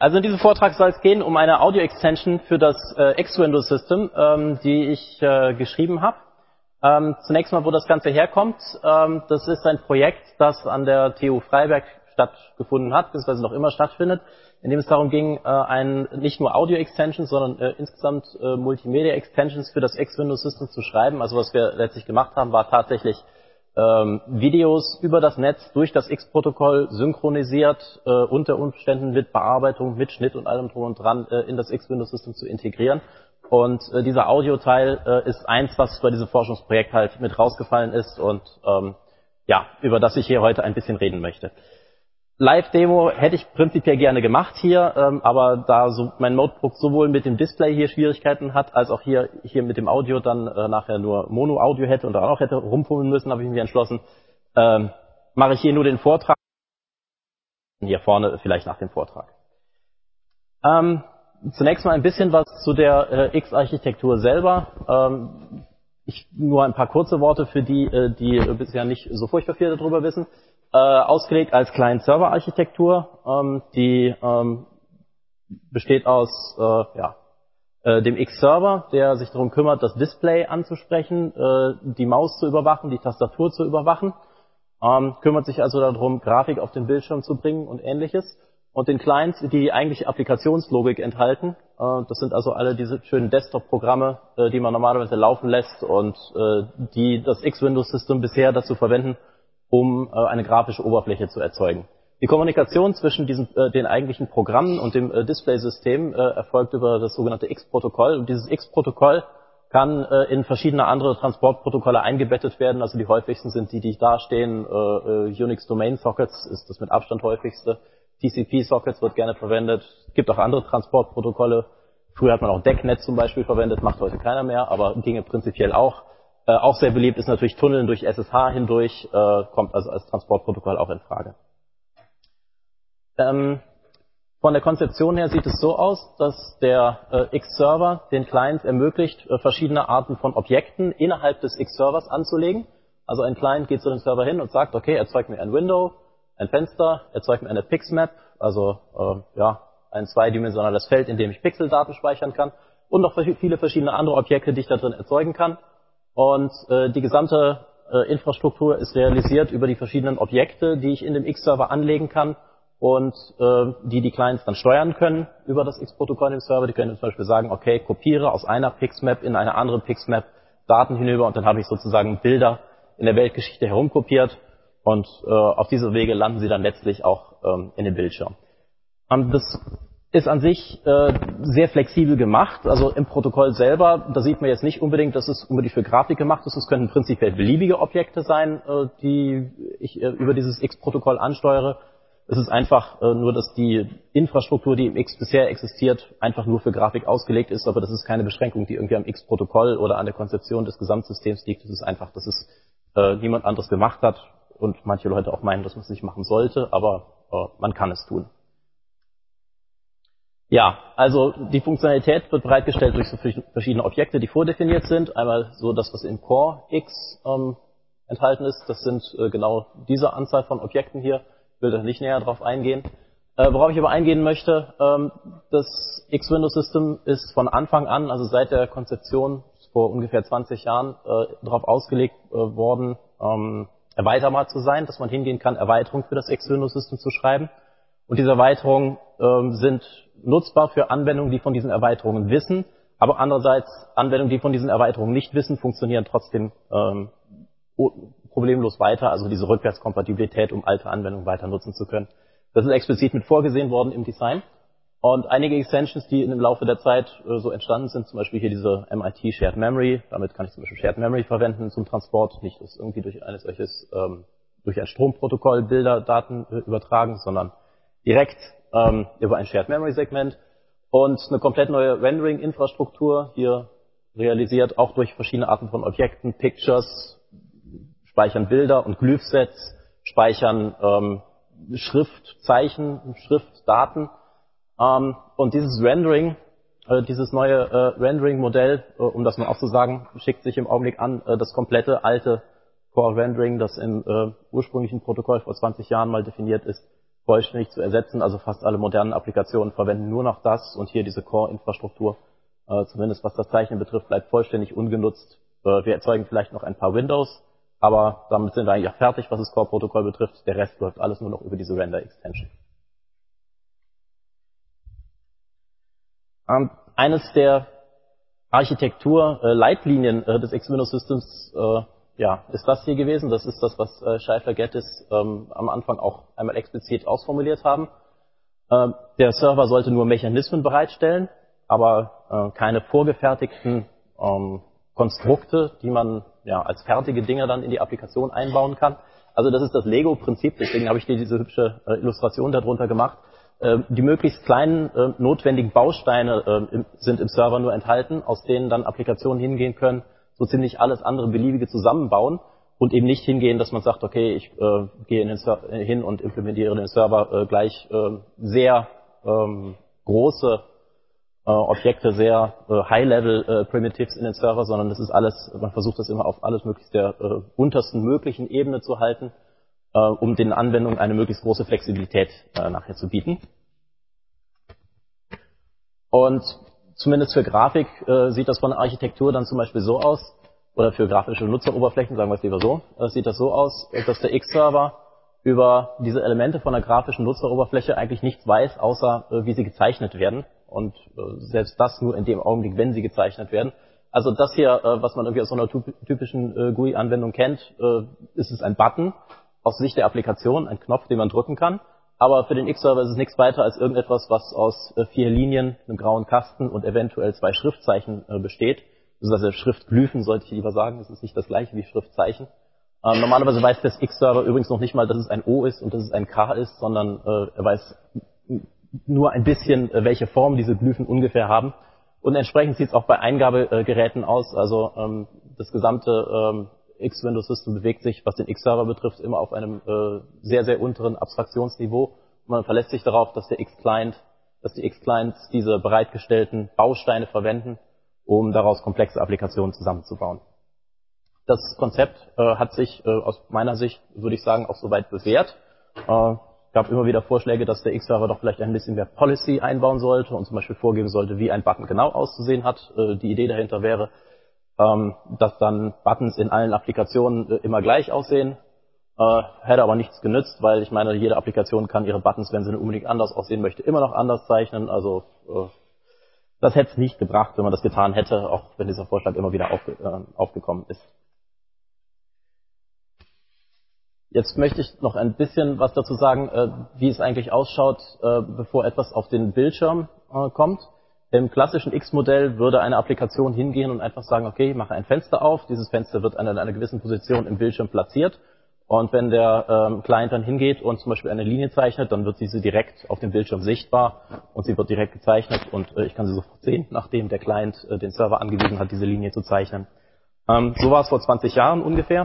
Also in diesem Vortrag soll es gehen um eine Audio-Extension für das X-Window-System, die ich geschrieben habe. Zunächst mal, wo das Ganze herkommt. Das ist ein Projekt, das an der TU Freiberg stattgefunden hat, beziehungsweise noch immer stattfindet, in dem es darum ging, nicht nur Audio-Extensions, sondern insgesamt Multimedia-Extensions für das X-Window-System zu schreiben. Also was wir letztlich gemacht haben, war tatsächlich Videos über das Netz durch das X-Protokoll synchronisiert, unter Umständen mit Bearbeitung, mit Schnitt und allem drum und dran in das X-Window-System zu integrieren. Und dieser Audioteil ist eins, was bei diesem Forschungsprojekt halt mit rausgefallen ist und ja, über das ich hier heute ein bisschen reden möchte. Live-Demo hätte ich prinzipiell gerne gemacht hier, aber da so mein Notebook sowohl mit dem Display hier Schwierigkeiten hat, als auch hier mit dem Audio dann nachher nur Mono-Audio hätte und dann auch hätte rumfummeln müssen, habe ich mich entschlossen, mache ich hier nur den Vortrag. Hier vorne vielleicht nach dem Vortrag. Zunächst mal ein bisschen was zu der X-Architektur selber. Nur ein paar kurze Worte für die bisher nicht so furchtbar viel darüber wissen. Ausgelegt als Client-Server-Architektur, die besteht aus dem X-Server, der sich darum kümmert, das Display anzusprechen, die Maus zu überwachen, die Tastatur zu überwachen, kümmert sich also darum, Grafik auf den Bildschirm zu bringen und ähnliches. Und den Clients, die eigentliche Applikationslogik enthalten, das sind also alle diese schönen Desktop-Programme, die man normalerweise laufen lässt und die das X-Window-System bisher dazu verwenden, um eine grafische Oberfläche zu erzeugen. Die Kommunikation zwischen den eigentlichen Programmen und dem Display-System erfolgt über das sogenannte X-Protokoll. Und dieses X-Protokoll kann in verschiedene andere Transportprotokolle eingebettet werden. Also die häufigsten sind die da stehen. Unix Domain Sockets ist das mit Abstand häufigste. TCP-Sockets wird gerne verwendet. Es gibt auch andere Transportprotokolle. Früher hat man auch DECnet zum Beispiel verwendet, macht heute keiner mehr, aber ginge prinzipiell auch. Auch sehr beliebt ist natürlich Tunneln durch SSH hindurch, kommt also als Transportprotokoll auch in Frage. Von der Konzeption her sieht es so aus, dass der X-Server den Clients ermöglicht, verschiedene Arten von Objekten innerhalb des X-Servers anzulegen. Also ein Client geht zu dem Server hin und sagt, okay, erzeug mir ein Window, ein Fenster, erzeugt mir eine Pixmap, also ein zweidimensionales Feld, in dem ich Pixeldaten speichern kann und noch viele verschiedene andere Objekte, die ich da drin erzeugen kann. Und die gesamte Infrastruktur ist realisiert über die verschiedenen Objekte, die ich in dem X-Server anlegen kann und die Clients dann steuern können über das X-Protokoll im Server. Die können zum Beispiel sagen, okay, kopiere aus einer Pixmap in eine andere Pixmap Daten hinüber und dann habe ich sozusagen Bilder in der Weltgeschichte herumkopiert und auf diese Wege landen sie dann letztlich auch in den Bildschirm. Das ist an sich sehr flexibel gemacht. Also im Protokoll selber, da sieht man jetzt nicht unbedingt, dass es unbedingt für Grafik gemacht ist. Es können prinzipiell beliebige Objekte sein, die ich über dieses X-Protokoll ansteuere. Es ist einfach nur, dass die Infrastruktur, die im X bisher existiert, einfach nur für Grafik ausgelegt ist. Aber das ist keine Beschränkung, die irgendwie am X-Protokoll oder an der Konzeption des Gesamtsystems liegt. Es ist einfach, dass es niemand anderes gemacht hat und manche Leute auch meinen, dass man es nicht machen sollte, aber man kann es tun. Ja, also die Funktionalität wird bereitgestellt durch so verschiedene Objekte, die vordefiniert sind. Einmal so das, was im Core X enthalten ist. Das sind genau diese Anzahl von Objekten hier. Ich will da nicht näher drauf eingehen. Worauf ich aber eingehen möchte, das X-Window-System ist von Anfang an, also seit der Konzeption vor ungefähr 20 Jahren, darauf ausgelegt worden, erweiterbar zu sein, dass man hingehen kann, Erweiterungen für das X-Window-System zu schreiben. Und diese Erweiterungen sind nutzbar für Anwendungen, die von diesen Erweiterungen wissen, aber andererseits Anwendungen, die von diesen Erweiterungen nicht wissen, funktionieren trotzdem problemlos weiter, also diese Rückwärtskompatibilität, um alte Anwendungen weiter nutzen zu können. Das ist explizit mit vorgesehen worden im Design. Und einige Extensions, die im Laufe der Zeit so entstanden sind, zum Beispiel hier diese MIT Shared Memory, damit kann ich zum Beispiel Shared Memory verwenden zum Transport, nicht dass irgendwie durch durch ein Stromprotokoll Bilder, Daten übertragen, sondern direkt über ein Shared Memory Segment und eine komplett neue Rendering-Infrastruktur hier realisiert, auch durch verschiedene Arten von Objekten, Pictures, speichern Bilder und Glyphsets, speichern Schriftzeichen, Schriftdaten. Und dieses Rendering, dieses neue Rendering-Modell, um das mal auch zu sagen, schickt sich im Augenblick an, das komplette alte Core-Rendering, das im ursprünglichen Protokoll vor 20 Jahren mal definiert ist, vollständig zu ersetzen. Also fast alle modernen Applikationen verwenden nur noch das und hier diese Core-Infrastruktur, zumindest was das Zeichnen betrifft, bleibt vollständig ungenutzt. Wir erzeugen vielleicht noch ein paar Windows, aber damit sind wir eigentlich auch fertig, was das Core-Protokoll betrifft. Der Rest läuft alles nur noch über diese Render-Extension. Eines der Architektur-Leitlinien des X-Windows-Systems ist das hier gewesen. Das ist das, was Scheifler-Gettis am Anfang auch einmal explizit ausformuliert haben. Der Server sollte nur Mechanismen bereitstellen, aber keine vorgefertigten Konstrukte, die man als fertige Dinge dann in die Applikation einbauen kann. Also das ist das Lego-Prinzip, deswegen habe ich dir diese hübsche Illustration darunter gemacht. Die möglichst kleinen notwendigen Bausteine sind im Server nur enthalten, aus denen dann Applikationen hingehen können, so ziemlich alles andere beliebige zusammenbauen und eben nicht hingehen, dass man sagt, okay, ich gehe hin und implementiere den Server gleich sehr große Objekte, sehr High-Level Primitives in den Server, sondern das ist alles, man versucht das immer auf alles möglichst der untersten möglichen Ebene zu halten, um den Anwendungen eine möglichst große Flexibilität nachher zu bieten. Und zumindest für Grafik sieht das von der Architektur dann zum Beispiel so aus, oder für grafische Nutzeroberflächen, sagen wir es lieber so, sieht das so aus, dass der X-Server über diese Elemente von der grafischen Nutzeroberfläche eigentlich nichts weiß, außer wie sie gezeichnet werden. Und selbst das nur in dem Augenblick, wenn sie gezeichnet werden. Also das hier, was man irgendwie aus so einer typischen GUI-Anwendung kennt, ist es ein Button aus Sicht der Applikation, ein Knopf, den man drücken kann. Aber für den X-Server ist es nichts weiter als irgendetwas, was aus 4 Linien, einem grauen Kasten und eventuell 2 Schriftzeichen besteht. Das ist also Schriftglyphen, sollte ich lieber sagen. Das ist nicht das gleiche wie Schriftzeichen. Normalerweise weiß der X-Server übrigens noch nicht mal, dass es ein O ist und dass es ein K ist, sondern er weiß nur ein bisschen, welche Form diese Glyphen ungefähr haben. Und entsprechend sieht es auch bei Eingabegeräten aus. Also das gesamte X-Windows-System bewegt sich, was den X-Server betrifft, immer auf einem sehr, sehr unteren Abstraktionsniveau. Und man verlässt sich darauf, dass die X-Clients diese bereitgestellten Bausteine verwenden, um daraus komplexe Applikationen zusammenzubauen. Das Konzept hat sich aus meiner Sicht, würde ich sagen, auch soweit bewährt. Gab immer wieder Vorschläge, dass der X-Server doch vielleicht ein bisschen mehr Policy einbauen sollte und zum Beispiel vorgeben sollte, wie ein Button genau auszusehen hat. Die Idee dahinter wäre, dass dann Buttons in allen Applikationen immer gleich aussehen. Hätte aber nichts genützt, weil ich meine, jede Applikation kann ihre Buttons, wenn sie unbedingt anders aussehen möchte, immer noch anders zeichnen. Also das hätte es nicht gebracht, wenn man das getan hätte, auch wenn dieser Vorschlag immer wieder aufgekommen ist. Jetzt möchte ich noch ein bisschen was dazu sagen, wie es eigentlich ausschaut, bevor etwas auf den Bildschirm kommt. Im klassischen X-Modell würde eine Applikation hingehen und einfach sagen, okay, ich mache ein Fenster auf, dieses Fenster wird an einer gewissen Position im Bildschirm platziert und wenn der Client dann hingeht und zum Beispiel eine Linie zeichnet, dann wird diese direkt auf dem Bildschirm sichtbar und sie wird direkt gezeichnet und ich kann sie sofort sehen, nachdem der Client den Server angewiesen hat, diese Linie zu zeichnen. So war es vor 20 Jahren ungefähr.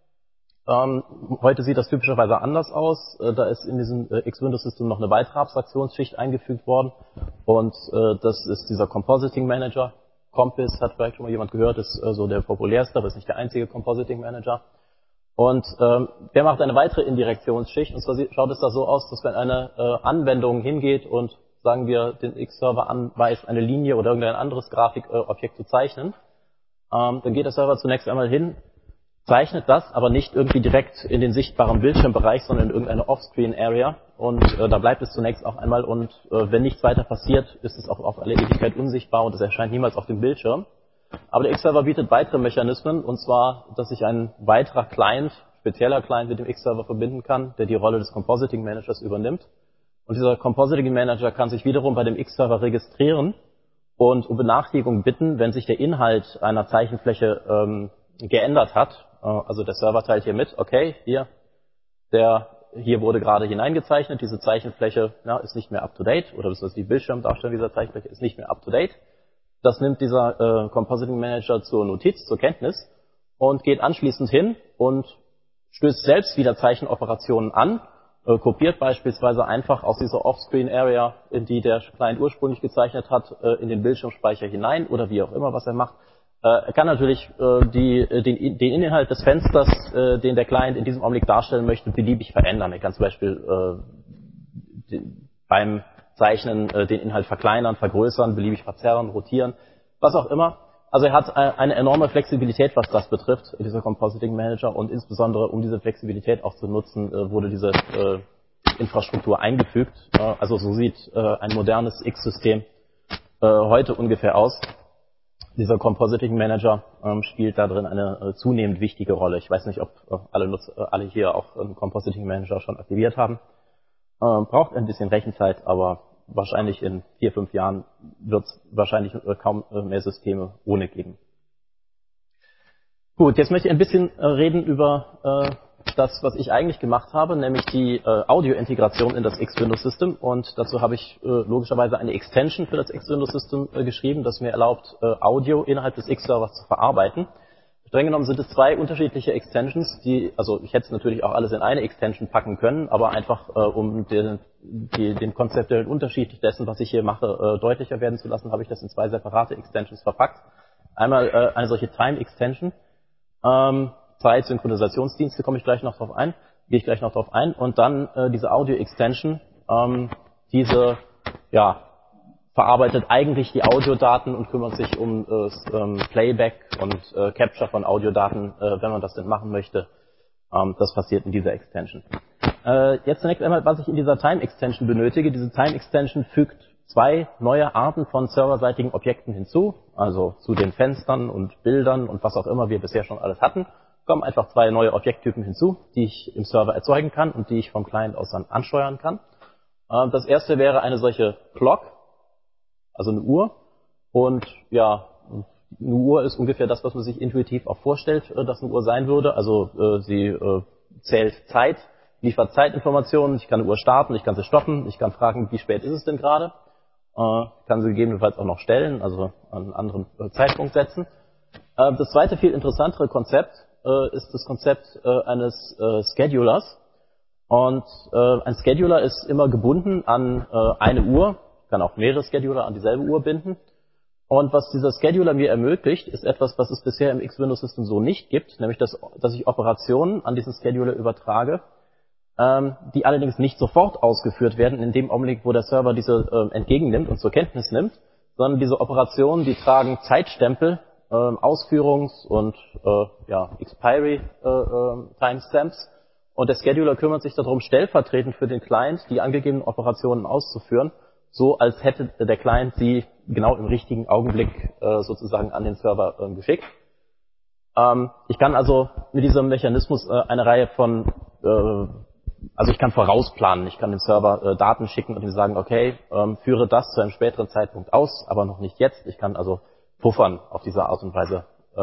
Heute sieht das typischerweise anders aus. Da ist in diesem X-Windows-System noch eine weitere Abstraktionsschicht eingefügt worden. Und das ist dieser Compositing Manager. Compis hat vielleicht schon mal jemand gehört, ist so der populärste, aber ist nicht der einzige Compositing Manager. Und der macht eine weitere Indirektionsschicht. Und zwar schaut es da so aus, dass wenn eine Anwendung hingeht und, sagen wir, den X-Server anweist, eine Linie oder irgendein anderes Grafikobjekt zu zeichnen, dann geht der Server zunächst einmal hin, zeichnet das, aber nicht irgendwie direkt in den sichtbaren Bildschirmbereich, sondern in irgendeine Offscreen-Area. Und da bleibt es zunächst auch einmal. Und wenn nichts weiter passiert, ist es auch auf alle Ewigkeit unsichtbar und es erscheint niemals auf dem Bildschirm. Aber der X-Server bietet weitere Mechanismen, und zwar, dass sich ein weiterer Client, spezieller Client mit dem X-Server verbinden kann, der die Rolle des Compositing Managers übernimmt. Und dieser Compositing Manager kann sich wiederum bei dem X-Server registrieren und um Benachrichtigung bitten, wenn sich der Inhalt einer Zeichenfläche geändert hat. Also der Server teilt hier mit, okay, hier wurde gerade hineingezeichnet, diese Zeichenfläche ist nicht mehr up-to-date, oder die Bildschirmdarstellung dieser Zeichenfläche ist nicht mehr up-to-date. Das nimmt dieser Compositing Manager zur Notiz, zur Kenntnis und geht anschließend hin und stößt selbst wieder Zeichenoperationen an, kopiert beispielsweise einfach aus dieser Offscreen-Area, in die der Client ursprünglich gezeichnet hat, in den Bildschirmspeicher hinein oder wie auch immer, was er macht. Er kann natürlich den Inhalt des Fensters, den der Client in diesem Augenblick darstellen möchte, beliebig verändern. Er kann zum Beispiel beim Zeichnen den Inhalt verkleinern, vergrößern, beliebig verzerren, rotieren, was auch immer. Also er hat eine enorme Flexibilität, was das betrifft, dieser Compositing Manager, und insbesondere um diese Flexibilität auch zu nutzen, wurde diese Infrastruktur eingefügt. Also so sieht ein modernes X-System heute ungefähr aus. Dieser Compositing Manager spielt da drin eine zunehmend wichtige Rolle. Ich weiß nicht, ob alle hier auch einen Compositing Manager schon aktiviert haben. Braucht ein bisschen Rechenzeit, aber wahrscheinlich in 4, 5 Jahren wird es wahrscheinlich kaum mehr Systeme ohne geben. Gut, jetzt möchte ich ein bisschen reden über das, was ich eigentlich gemacht habe, nämlich die Audio-Integration in das X-Window-System. Und dazu habe ich logischerweise eine Extension für das X-Window-System geschrieben, das mir erlaubt, Audio innerhalb des X-Servers zu verarbeiten. Streng genommen sind es 2 unterschiedliche Extensions, also ich hätte es natürlich auch alles in eine Extension packen können, aber einfach um den konzeptuellen Unterschied dessen, was ich hier mache, deutlicher werden zu lassen, habe ich das in 2 separate Extensions verpackt. Einmal eine solche Time Extension, Zeitsynchronisationsdienste, gehe ich gleich noch drauf ein, und dann diese Audio Extension, diese verarbeitet eigentlich die Audiodaten und kümmert sich um Playback und Capture von Audiodaten, wenn man das denn machen möchte. Das passiert in dieser Extension. Jetzt zunächst einmal, was ich in dieser Time Extension benötige. Diese Time Extension fügt 2 neue Arten von serverseitigen Objekten hinzu, also zu den Fenstern und Bildern und was auch immer wir bisher schon alles hatten, kommen einfach 2 neue Objekttypen hinzu, die ich im Server erzeugen kann und die ich vom Client aus dann ansteuern kann. Das erste wäre eine solche Clock, also eine Uhr. Und ja, eine Uhr ist ungefähr das, was man sich intuitiv auch vorstellt, dass eine Uhr sein würde. Also sie zählt Zeit, liefert Zeitinformationen. Ich kann eine Uhr starten, ich kann sie stoppen, ich kann fragen, wie spät ist es denn gerade. Kann sie gegebenenfalls auch noch stellen, also an einen anderen Zeitpunkt setzen. Das zweite, viel interessantere Konzept ist das Konzept eines Schedulers. Und ein Scheduler ist immer gebunden an eine Uhr, kann auch mehrere Scheduler an dieselbe Uhr binden. Und was dieser Scheduler mir ermöglicht, ist etwas, was es bisher im X-Window-System so nicht gibt, nämlich dass ich Operationen an diesen Scheduler übertrage, die allerdings nicht sofort ausgeführt werden, in dem Augenblick, wo der Server diese entgegennimmt und zur Kenntnis nimmt, sondern diese Operationen, die tragen Zeitstempel, Ausführungs- und Expiry Timestamps. Und der Scheduler kümmert sich darum, stellvertretend für den Client die angegebenen Operationen auszuführen, so als hätte der Client sie genau im richtigen Augenblick sozusagen an den Server geschickt. Ich kann also mit diesem Mechanismus eine Reihe von, also ich kann vorausplanen, ich kann dem Server Daten schicken und ihm sagen, okay, führe das zu einem späteren Zeitpunkt aus, aber noch nicht jetzt. Ich kann also puffern auf diese Art und Weise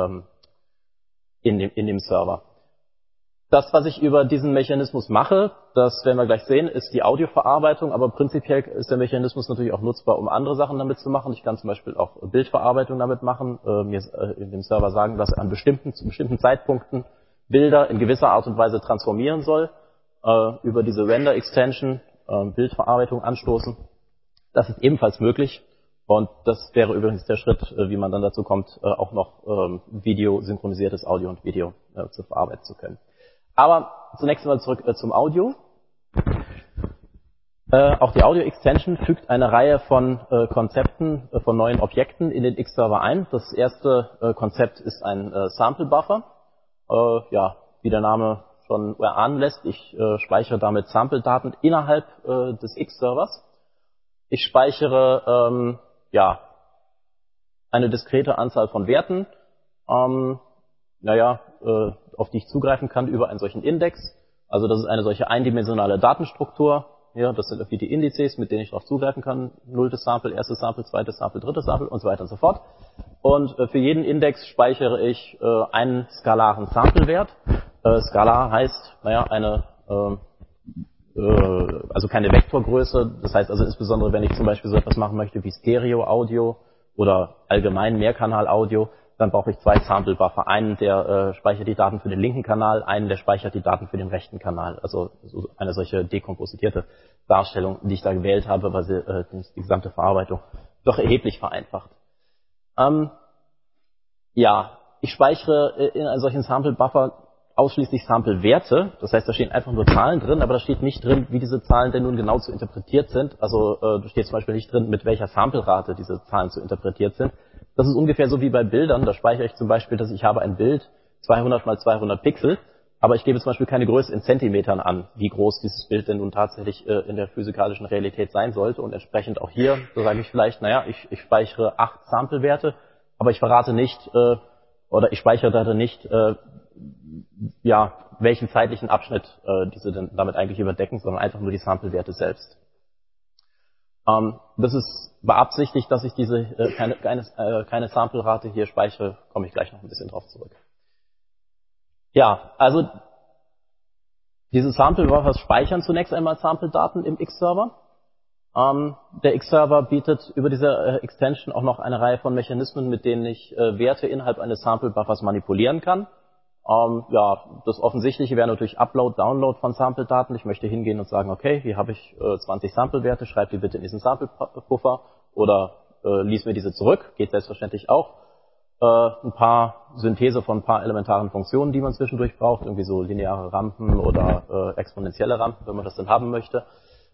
in dem Server. Das, was ich über diesen Mechanismus mache, das werden wir gleich sehen, ist die Audioverarbeitung, aber prinzipiell ist der Mechanismus natürlich auch nutzbar, um andere Sachen damit zu machen. Ich kann zum Beispiel auch Bildverarbeitung damit machen, mir in dem Server sagen, dass er zu bestimmten Zeitpunkten Bilder in gewisser Art und Weise transformieren soll, über diese Render-Extension Bildverarbeitung anstoßen. Das ist ebenfalls möglich und das wäre übrigens der Schritt, wie man dann dazu kommt, auch noch synchronisiertes Audio und Video zu verarbeiten zu können. Aber zunächst einmal zurück zum Audio. Auch die Audio-Extension fügt eine Reihe von Konzepten, von neuen Objekten in den X-Server ein. Das erste Konzept ist ein Sample-Buffer. Wie der Name schon erahnen lässt, ich speichere damit Sample-Daten innerhalb des X-Servers. Ich speichere eine diskrete Anzahl von Werten. Auf die ich zugreifen kann über einen solchen Index. Also das ist eine solche eindimensionale Datenstruktur. Ja, das sind irgendwie die Indizes, mit denen ich darauf zugreifen kann. 0. Sample, 1. Sample, 2. Sample, 3. Sample und so weiter und so fort. Und für jeden Index speichere ich einen skalaren Samplewert. Skalar heißt, also keine Vektorgröße. Das heißt also insbesondere, wenn ich zum Beispiel so etwas machen möchte wie Stereo-Audio oder allgemein Mehrkanal-Audio, dann brauche ich 2 Sample-Buffer. Einen, der speichert die Daten für den linken Kanal, einen, der speichert die Daten für den rechten Kanal. Also eine solche dekompositierte Darstellung, die ich da gewählt habe, weil sie die gesamte Verarbeitung doch erheblich vereinfacht. Ich speichere in einen solchen Sample-Buffer ausschließlich Sample-Werte. Das heißt, da stehen einfach nur Zahlen drin, aber da steht nicht drin, wie diese Zahlen denn nun genau zu interpretiert sind. Also da steht zum Beispiel nicht drin, mit welcher Sample-Rate diese Zahlen zu interpretiert sind. Das ist ungefähr so wie bei Bildern. Da speichere ich zum Beispiel, dass ich habe ein Bild 200 mal 200 Pixel, aber ich gebe zum Beispiel keine Größe in Zentimetern an, wie groß dieses Bild denn nun tatsächlich in der physikalischen Realität sein sollte. Und entsprechend auch hier, so sage ich vielleicht, naja, ich speichere 8 Sample-Werte, aber ich verrate nicht, oder ich speichere da nicht, ja, welchen zeitlichen Abschnitt diese denn damit eigentlich überdecken, sondern einfach nur die Sample-Werte selbst. Das ist beabsichtigt, dass ich diese keine Sample-Rate hier speichere, komme ich gleich noch ein bisschen drauf zurück. Ja, also diese Sample-Buffers speichern zunächst einmal Sample-Daten im X-Server. Der X-Server bietet über diese Extension auch noch eine Reihe von Mechanismen, mit denen ich Werte innerhalb eines Sample-Buffers manipulieren kann. Ja, das Offensichtliche wäre natürlich Upload, Download von Sample-Daten. Ich möchte hingehen und sagen, okay, hier habe ich 20 Sample-Werte, schreib die bitte in diesen Sample-Puffer oder lies mir diese zurück, geht selbstverständlich auch. Ein paar Synthese von ein paar elementaren Funktionen, die man zwischendurch braucht, irgendwie so lineare Rampen oder exponentielle Rampen, wenn man das denn haben möchte.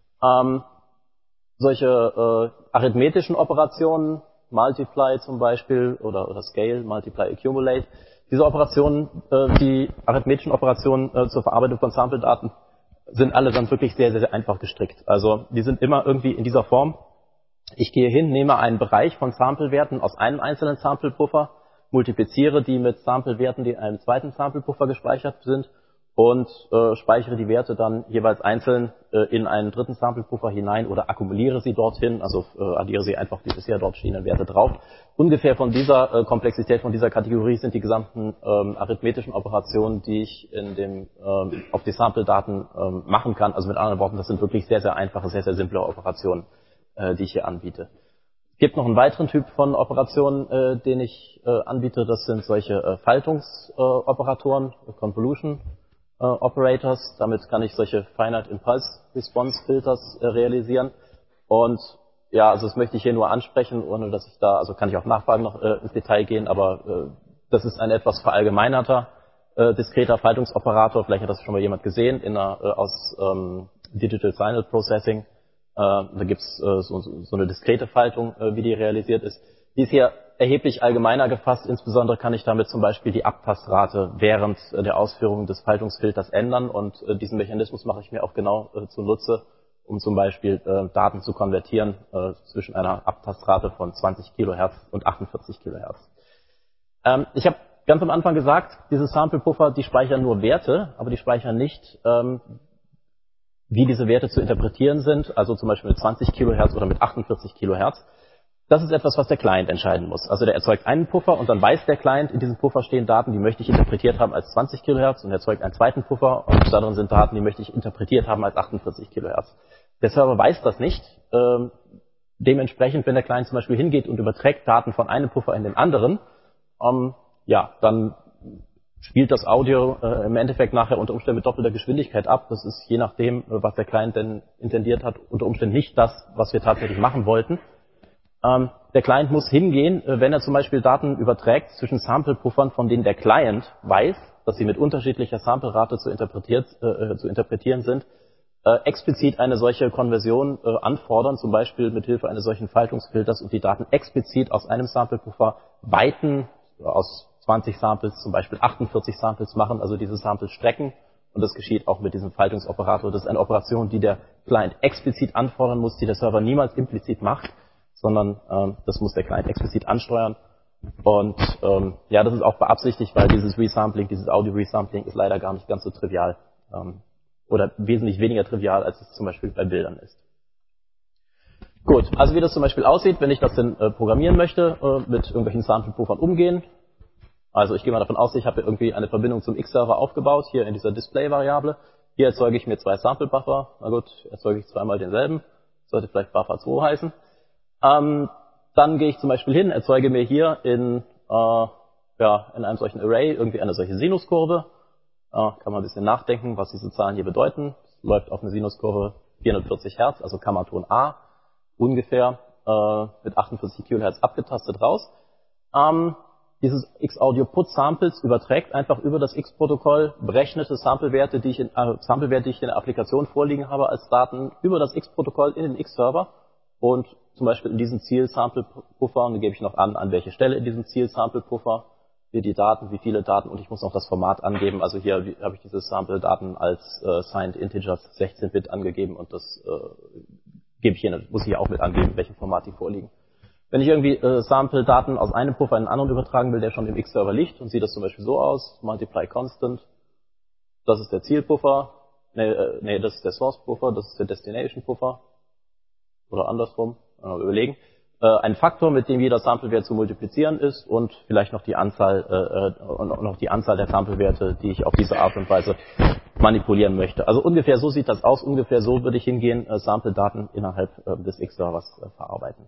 Solche arithmetischen Operationen, Multiply zum Beispiel oder Scale, Multiply, Accumulate, diese Operationen, die arithmetischen Operationen zur Verarbeitung von Sample-Daten sind allesamt wirklich sehr, sehr, sehr einfach gestrickt. Also die sind immer irgendwie in dieser Form. Ich gehe hin, nehme einen Bereich von Sample-Werten aus einem einzelnen Sample-Puffer, multipliziere die mit Sample-Werten, die in einem zweiten Sample-Puffer gespeichert sind und speichere die Werte dann jeweils einzeln in einen dritten Sample-Puffer hinein oder akkumuliere sie dorthin, also addiere sie einfach die bisher dort stehenden Werte drauf. Ungefähr von dieser Komplexität, von dieser Kategorie sind die gesamten arithmetischen Operationen, die ich in dem auf die Sample-Daten machen kann. Also mit anderen Worten, das sind wirklich sehr, sehr einfache, sehr, sehr simple Operationen, die ich hier anbiete. Es gibt noch einen weiteren Typ von Operationen, den ich anbiete. Das sind solche Faltungsoperatoren, Convolution Operators. Damit kann ich solche Finite Impulse Response Filters realisieren. Und ja, also das möchte ich hier nur ansprechen, ohne dass ich da, also kann ich auch nachfragen noch ins Detail gehen, aber das ist ein etwas verallgemeinerter diskreter Faltungsoperator. Vielleicht hat das schon mal jemand gesehen aus Digital Signal Processing. Da gibt's so eine diskrete Faltung, wie die realisiert ist. Die ist hier erheblich allgemeiner gefasst. Insbesondere kann ich damit zum Beispiel die Abtastrate während der Ausführung des Faltungsfilters ändern. Und diesen Mechanismus mache ich mir auch genau zunutze, um zum Beispiel Daten zu konvertieren zwischen einer Abtastrate von 20 Kilohertz und 48 Kilohertz. Ich habe ganz am Anfang gesagt, diese Sample-Puffer, die speichern nur Werte, aber die speichern nicht wie diese Werte zu interpretieren sind, also zum Beispiel mit 20 Kilohertz oder mit 48 Kilohertz. Das ist etwas, was der Client entscheiden muss. Also der erzeugt einen Puffer und dann weiß der Client, in diesem Puffer stehen Daten, die möchte ich interpretiert haben als 20 Kilohertz und er erzeugt einen zweiten Puffer und da drin sind Daten, die möchte ich interpretiert haben als 48 Kilohertz. Der Server weiß das nicht. Dementsprechend, wenn der Client zum Beispiel hingeht und überträgt Daten von einem Puffer in den anderen, ja, dann spielt das Audio im Endeffekt nachher unter Umständen mit doppelter Geschwindigkeit ab. Das ist je nachdem, was der Client denn intendiert hat, unter Umständen nicht das, was wir tatsächlich machen wollten. Der Client muss hingehen, wenn er zum Beispiel Daten überträgt zwischen Sample-Puffern, von denen der Client weiß, dass sie mit unterschiedlicher Sample-Rate zu interpretieren sind, explizit eine solche Konversion anfordern, zum Beispiel mit Hilfe eines solchen Faltungsfilters und die Daten explizit aus einem Sample-Puffer weiten, aus 20 Samples zum Beispiel 48 Samples machen, also diese Samples strecken. Und das geschieht auch mit diesem Faltungsoperator. Das ist eine Operation, die der Client explizit anfordern muss, die der Server niemals implizit macht, sondern das muss der Client explizit ansteuern. Und ja, das ist auch beabsichtigt, weil dieses Resampling, dieses Audio-Resampling ist leider gar nicht ganz so trivial oder wesentlich weniger trivial, als es zum Beispiel bei Bildern ist. Gut, also wie das zum Beispiel aussieht, wenn ich das denn programmieren möchte, mit irgendwelchen Sample-Puffern umgehen. Also ich gehe mal davon aus, ich habe hier irgendwie eine Verbindung zum X-Server aufgebaut, hier in dieser Display-Variable. Hier erzeuge ich mir 2 Sample-Buffer. Na gut, erzeuge ich zweimal denselben. Sollte vielleicht Buffer 2 heißen. Dann gehe ich zum Beispiel hin, erzeuge mir hier in einem solchen Array irgendwie eine solche Sinuskurve. Kann man ein bisschen nachdenken, was diese Zahlen hier bedeuten. Es läuft auf eine Sinuskurve 440 Hertz, also Kammerton A, ungefähr mit 48 Kilohertz abgetastet raus. dieses X-Audio-Put-Samples überträgt einfach über das X-Protokoll berechnete Samplewerte, die ich in der Applikation vorliegen habe als Daten über das X-Protokoll in den X-Server und zum Beispiel in diesen Ziel-Sample-Puffer, und dann gebe ich noch an welche Stelle in diesem Ziel-Sample-Puffer hier die Daten, wie viele Daten, und ich muss noch das Format angeben. Also hier habe ich diese Sample-Daten als Signed Integers 16-Bit angegeben und das gebe ich hier, muss ich hier auch mit angeben, in welchem Format die vorliegen. Wenn ich irgendwie Sample-Daten aus einem Puffer in einen anderen übertragen will, der schon im X-Server liegt, und sieht das zum Beispiel so aus, multiply constant, das ist der Zielpuffer, das ist der Source-Puffer, das ist der Destination-Puffer, oder andersrum, überlegen. Ein Faktor, mit dem jeder Samplewert zu multiplizieren ist und vielleicht noch die Anzahl der Samplewerte, die ich auf diese Art und Weise manipulieren möchte. Also ungefähr so sieht das aus, ungefähr so würde ich hingehen, Sample-Daten innerhalb des X-Servers verarbeiten.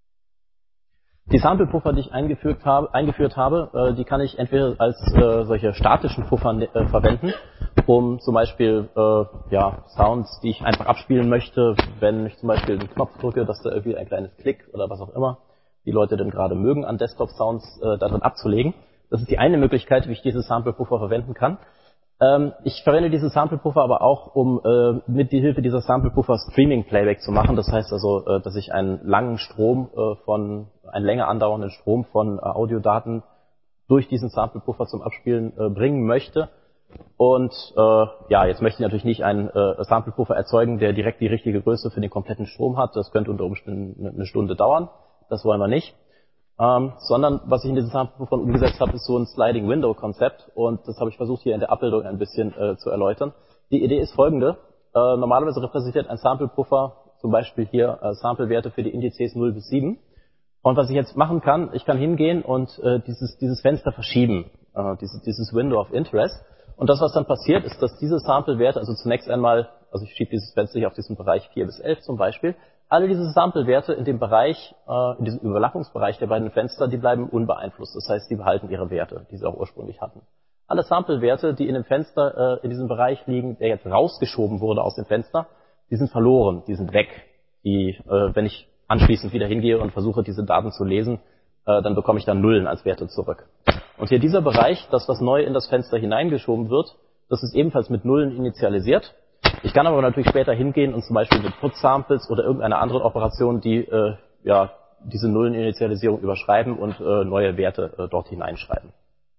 Die Sample-Puffer, die ich eingeführt habe, die kann ich entweder als solche statischen Puffer verwenden, um zum Beispiel Sounds, die ich einfach abspielen möchte, wenn ich zum Beispiel einen Knopf drücke, dass da irgendwie ein kleines Klick oder was auch immer die Leute denn gerade mögen, an Desktop-Sounds darin abzulegen. Das ist die eine Möglichkeit, wie ich diese Sample-Puffer verwenden kann. Ich verwende diese Sample-Puffer aber auch, um mit die Hilfe dieser Sample-Puffer Streaming-Playback zu machen. Das heißt also, dass ich einen langen Strom einen länger andauernden Strom von Audiodaten durch diesen Sample-Puffer zum Abspielen bringen möchte. Und jetzt möchte ich natürlich nicht einen Sample-Puffer erzeugen, der direkt die richtige Größe für den kompletten Strom hat. Das könnte unter Umständen eine Stunde dauern. Das wollen wir nicht. Sondern was ich in diesen Sample-Puffern umgesetzt habe, ist so ein Sliding-Window-Konzept, und das habe ich versucht hier in der Abbildung ein bisschen zu erläutern. Die Idee ist folgende. Normalerweise repräsentiert ein Sample-Puffer zum Beispiel hier Samplewerte für die Indizes 0 bis 7. Und was ich jetzt machen kann, ich kann hingehen und dieses Fenster verschieben, dieses Window of Interest. Und das, was dann passiert, ist, dass diese Samplewerte, also zunächst einmal, also ich schiebe dieses Fenster hier auf diesen Bereich 4 bis 11 zum Beispiel, alle diese Samplewerte in dem Bereich, in diesem Überlappungsbereich der beiden Fenster, die bleiben unbeeinflusst. Das heißt, die behalten ihre Werte, die sie auch ursprünglich hatten. Alle Samplewerte, die in dem Fenster, in diesem Bereich liegen, der jetzt rausgeschoben wurde aus dem Fenster, die sind verloren, die sind weg. Wenn ich anschließend wieder hingehe und versuche, diese Daten zu lesen, dann bekomme ich dann Nullen als Werte zurück. Und hier dieser Bereich, das, was neu in das Fenster hineingeschoben wird, das ist ebenfalls mit Nullen initialisiert. Ich kann aber natürlich später hingehen und zum Beispiel mit Put-Samples oder irgendeiner anderen Operation, die diese Nulleninitialisierung überschreiben und neue Werte dort hineinschreiben.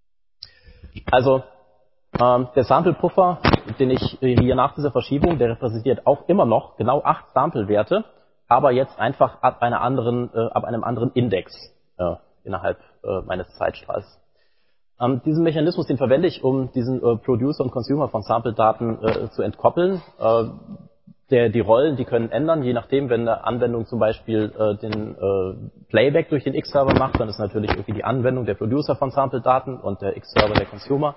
Also der Sample-Puffer, den ich hier nach dieser Verschiebung, der repräsentiert auch immer noch genau 8 Samplewerte, aber jetzt einfach ab einem anderen Index innerhalb meines Zeitstrahls. Diesen Mechanismus, den verwende ich, um diesen Producer und Consumer von Sample-Daten zu entkoppeln. Die Rollen, die können ändern, je nachdem, wenn eine Anwendung zum Beispiel den Playback durch den X-Server macht, dann ist natürlich irgendwie die Anwendung der Producer von Sample-Daten und der X-Server der Consumer.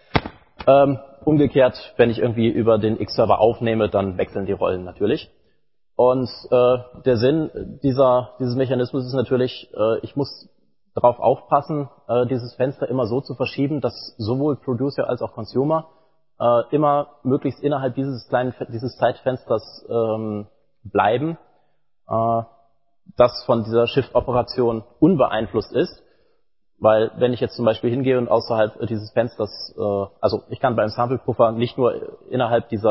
Umgekehrt, wenn ich irgendwie über den X-Server aufnehme, dann wechseln die Rollen natürlich. Und der Sinn dieses Mechanismus ist natürlich, ich muss darauf aufpassen, dieses Fenster immer so zu verschieben, dass sowohl Producer als auch Consumer immer möglichst innerhalb dieses Zeitfensters bleiben, das von dieser Shift-Operation unbeeinflusst ist. Weil wenn ich jetzt zum Beispiel hingehe und außerhalb dieses Fensters, also ich kann beim Sample-Puffer nicht nur innerhalb des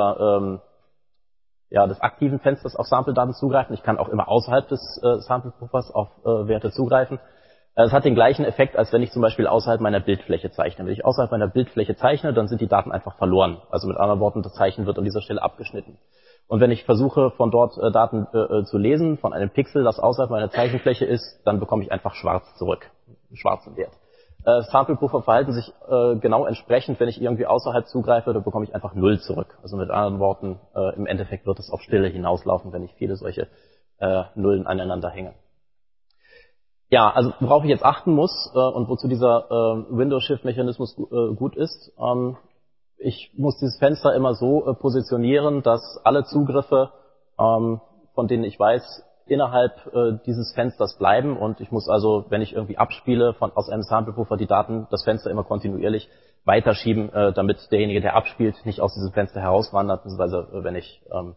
aktiven Fensters auf Sample-Daten zugreifen, ich kann auch immer außerhalb des Sample-Puffers auf Werte zugreifen. Es hat den gleichen Effekt, als wenn ich zum Beispiel außerhalb meiner Bildfläche zeichne. Wenn ich außerhalb meiner Bildfläche zeichne, dann sind die Daten einfach verloren. Also mit anderen Worten, das Zeichen wird an dieser Stelle abgeschnitten. Und wenn ich versuche, von dort Daten zu lesen, von einem Pixel, das außerhalb meiner Zeichenfläche ist, dann bekomme ich einfach schwarz zurück, einen schwarzen Wert. Sample-Puffer verhalten sich genau entsprechend. Wenn ich irgendwie außerhalb zugreife, dann bekomme ich einfach 0 zurück. Also mit anderen Worten, im Endeffekt wird es auf Stille hinauslaufen, wenn ich viele solche Nullen aneinander hänge. Ja, also worauf ich jetzt achten muss und wozu dieser Window-Shift-Mechanismus gut ist, ich muss dieses Fenster immer so positionieren, dass alle Zugriffe, von denen ich weiß, innerhalb dieses Fensters bleiben, und ich muss also, wenn ich irgendwie abspiele aus einem Sample-Puffer die Daten, das Fenster immer kontinuierlich weiterschieben, damit derjenige, der abspielt, nicht aus diesem Fenster herauswandert, beziehungsweise wenn ich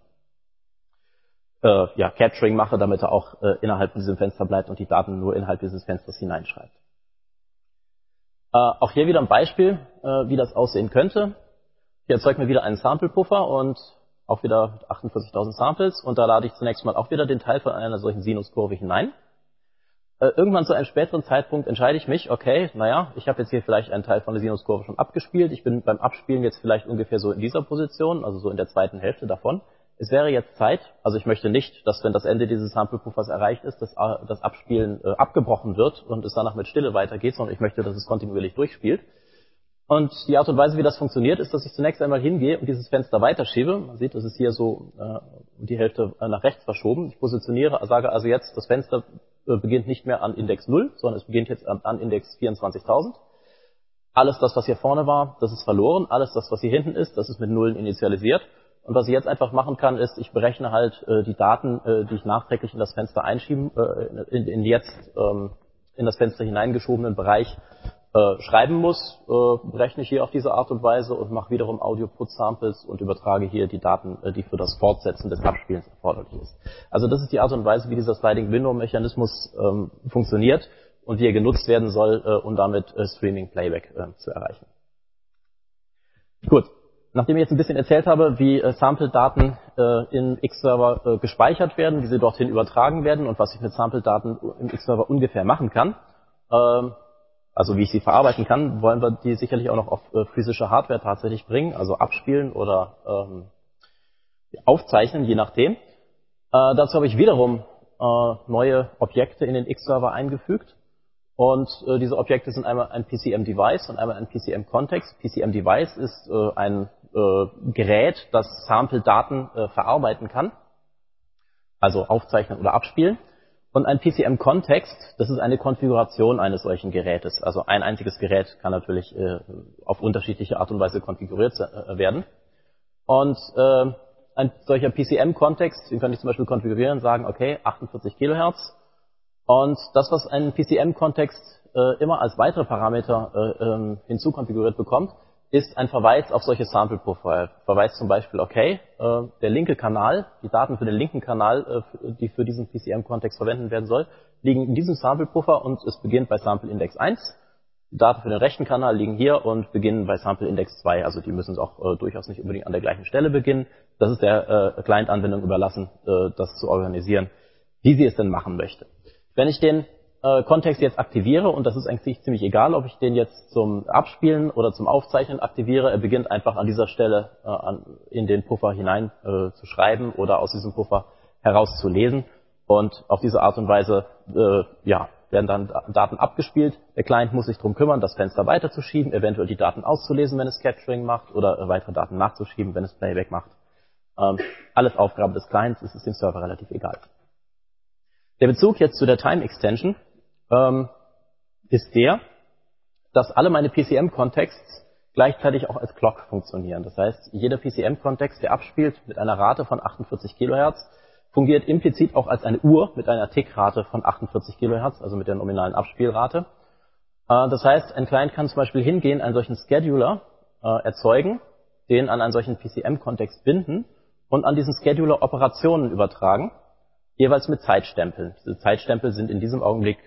Capturing mache, damit er auch innerhalb diesem Fenster bleibt und die Daten nur innerhalb dieses Fensters hineinschreibt. Auch hier wieder ein Beispiel, wie das aussehen könnte. Hier erzeugt mir wieder einen Sample-Puffer und auch wieder 48.000 Samples. Und da lade ich zunächst mal auch wieder den Teil von einer solchen Sinuskurve hinein. Irgendwann zu einem späteren Zeitpunkt entscheide ich mich, okay, naja, ich habe jetzt hier vielleicht einen Teil von der Sinuskurve schon abgespielt. Ich bin beim Abspielen jetzt vielleicht ungefähr so in dieser Position, also so in der zweiten Hälfte davon. Es wäre jetzt Zeit, also ich möchte nicht, dass wenn das Ende dieses Sample-Puffers erreicht ist, dass das Abspielen abgebrochen wird und es danach mit Stille weitergeht, sondern ich möchte, dass es kontinuierlich durchspielt. Und die Art und Weise, wie das funktioniert, ist, dass ich zunächst einmal hingehe und dieses Fenster weiterschiebe. Man sieht, das ist hier so die Hälfte nach rechts verschoben. Ich positioniere, sage also jetzt, das Fenster beginnt nicht mehr an Index 0, sondern es beginnt jetzt an Index 24.000. Alles das, was hier vorne war, das ist verloren. Alles das, was hier hinten ist, das ist mit Nullen initialisiert. Und was ich jetzt einfach machen kann, ist, ich berechne halt die Daten, die ich nachträglich in das Fenster einschieben, in das Fenster hineingeschobenen Bereich schreiben muss, berechne ich hier auf diese Art und Weise und mache wiederum Audio-Put-Samples und übertrage hier die Daten, die für das Fortsetzen des Abspielens erforderlich ist. Also das ist die Art und Weise, wie dieser Sliding-Window-Mechanismus funktioniert und wie er genutzt werden soll, um damit Streaming-Playback zu erreichen. Gut. Nachdem ich jetzt ein bisschen erzählt habe, wie Sample-Daten in X-Server gespeichert werden, wie sie dorthin übertragen werden und was ich mit Sample-Daten im X-Server ungefähr machen kann, also wie ich sie verarbeiten kann, wollen wir die sicherlich auch noch auf physische Hardware tatsächlich bringen, also abspielen oder aufzeichnen, je nachdem. Dazu habe ich wiederum neue Objekte in den X-Server eingefügt. Und diese Objekte sind einmal ein PCM-Device und einmal ein PCM-Kontext. PCM-Device ist ein Gerät, das Sample-Daten verarbeiten kann, also aufzeichnen oder abspielen. Und ein PCM-Kontext, das ist eine Konfiguration eines solchen Gerätes. Also ein einziges Gerät kann natürlich auf unterschiedliche Art und Weise konfiguriert werden. Und ein solcher PCM-Kontext, den könnte ich zum Beispiel konfigurieren, sagen, okay, 48 Kilohertz. Und das, was ein PCM-Kontext immer als weitere Parameter hinzukonfiguriert bekommt, ist ein Verweis auf solche Sample-Puffer. Er verweist zum Beispiel, okay, der linke Kanal, die Daten für den linken Kanal, die für diesen PCM-Kontext verwendet werden soll, liegen in diesem Sample-Puffer und es beginnt bei Sample-Index 1. Die Daten für den rechten Kanal liegen hier und beginnen bei Sample-Index 2. Also die müssen auch durchaus nicht unbedingt an der gleichen Stelle beginnen. Das ist der Client-Anwendung überlassen, das zu organisieren, wie sie es denn machen möchte. Wenn ich den Kontext jetzt aktiviere, und das ist eigentlich ziemlich egal, ob ich den jetzt zum Abspielen oder zum Aufzeichnen aktiviere, er beginnt einfach an dieser Stelle in den Puffer hinein zu schreiben oder aus diesem Puffer herauszulesen. Und auf diese Art und Weise werden dann Daten abgespielt. Der Client muss sich darum kümmern, das Fenster weiterzuschieben, eventuell die Daten auszulesen, wenn es Capturing macht, oder weitere Daten nachzuschieben, wenn es Playback macht. Alles Aufgabe des Clients, es ist dem Server relativ egal. Der Bezug jetzt zu der Time Extension ist der, dass alle meine PCM-Contexts gleichzeitig auch als Clock funktionieren. Das heißt, jeder PCM-Kontext, der abspielt mit einer Rate von 48 Kilohertz, fungiert implizit auch als eine Uhr mit einer Tickrate von 48 Kilohertz, also mit der nominalen Abspielrate. Das heißt, ein Client kann zum Beispiel hingehen, einen solchen Scheduler erzeugen, den an einen solchen PCM-Kontext binden und an diesen Scheduler Operationen übertragen, jeweils mit Zeitstempeln. Diese Zeitstempel sind in diesem Augenblick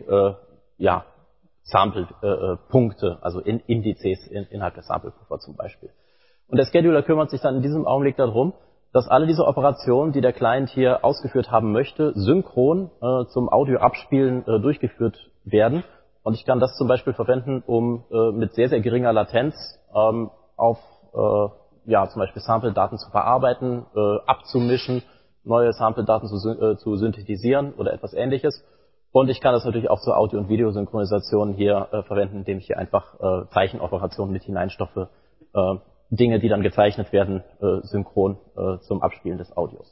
Sample-Punkte, also Indizes innerhalb der Sample-Puffer zum Beispiel. Und der Scheduler kümmert sich dann in diesem Augenblick darum, dass alle diese Operationen, die der Client hier ausgeführt haben möchte, synchron zum Audio-Abspielen durchgeführt werden. Und ich kann das zum Beispiel verwenden, um mit sehr, sehr geringer Latenz auf zum Beispiel Sample-Daten zu verarbeiten, abzumischen, neue Sample-Daten zu synthetisieren oder etwas Ähnliches. Und ich kann das natürlich auch zur Audio- und Videosynchronisation hier verwenden, indem ich hier einfach Zeichenoperationen mit hineinstopfe, Dinge, die dann gezeichnet werden, synchron zum Abspielen des Audios.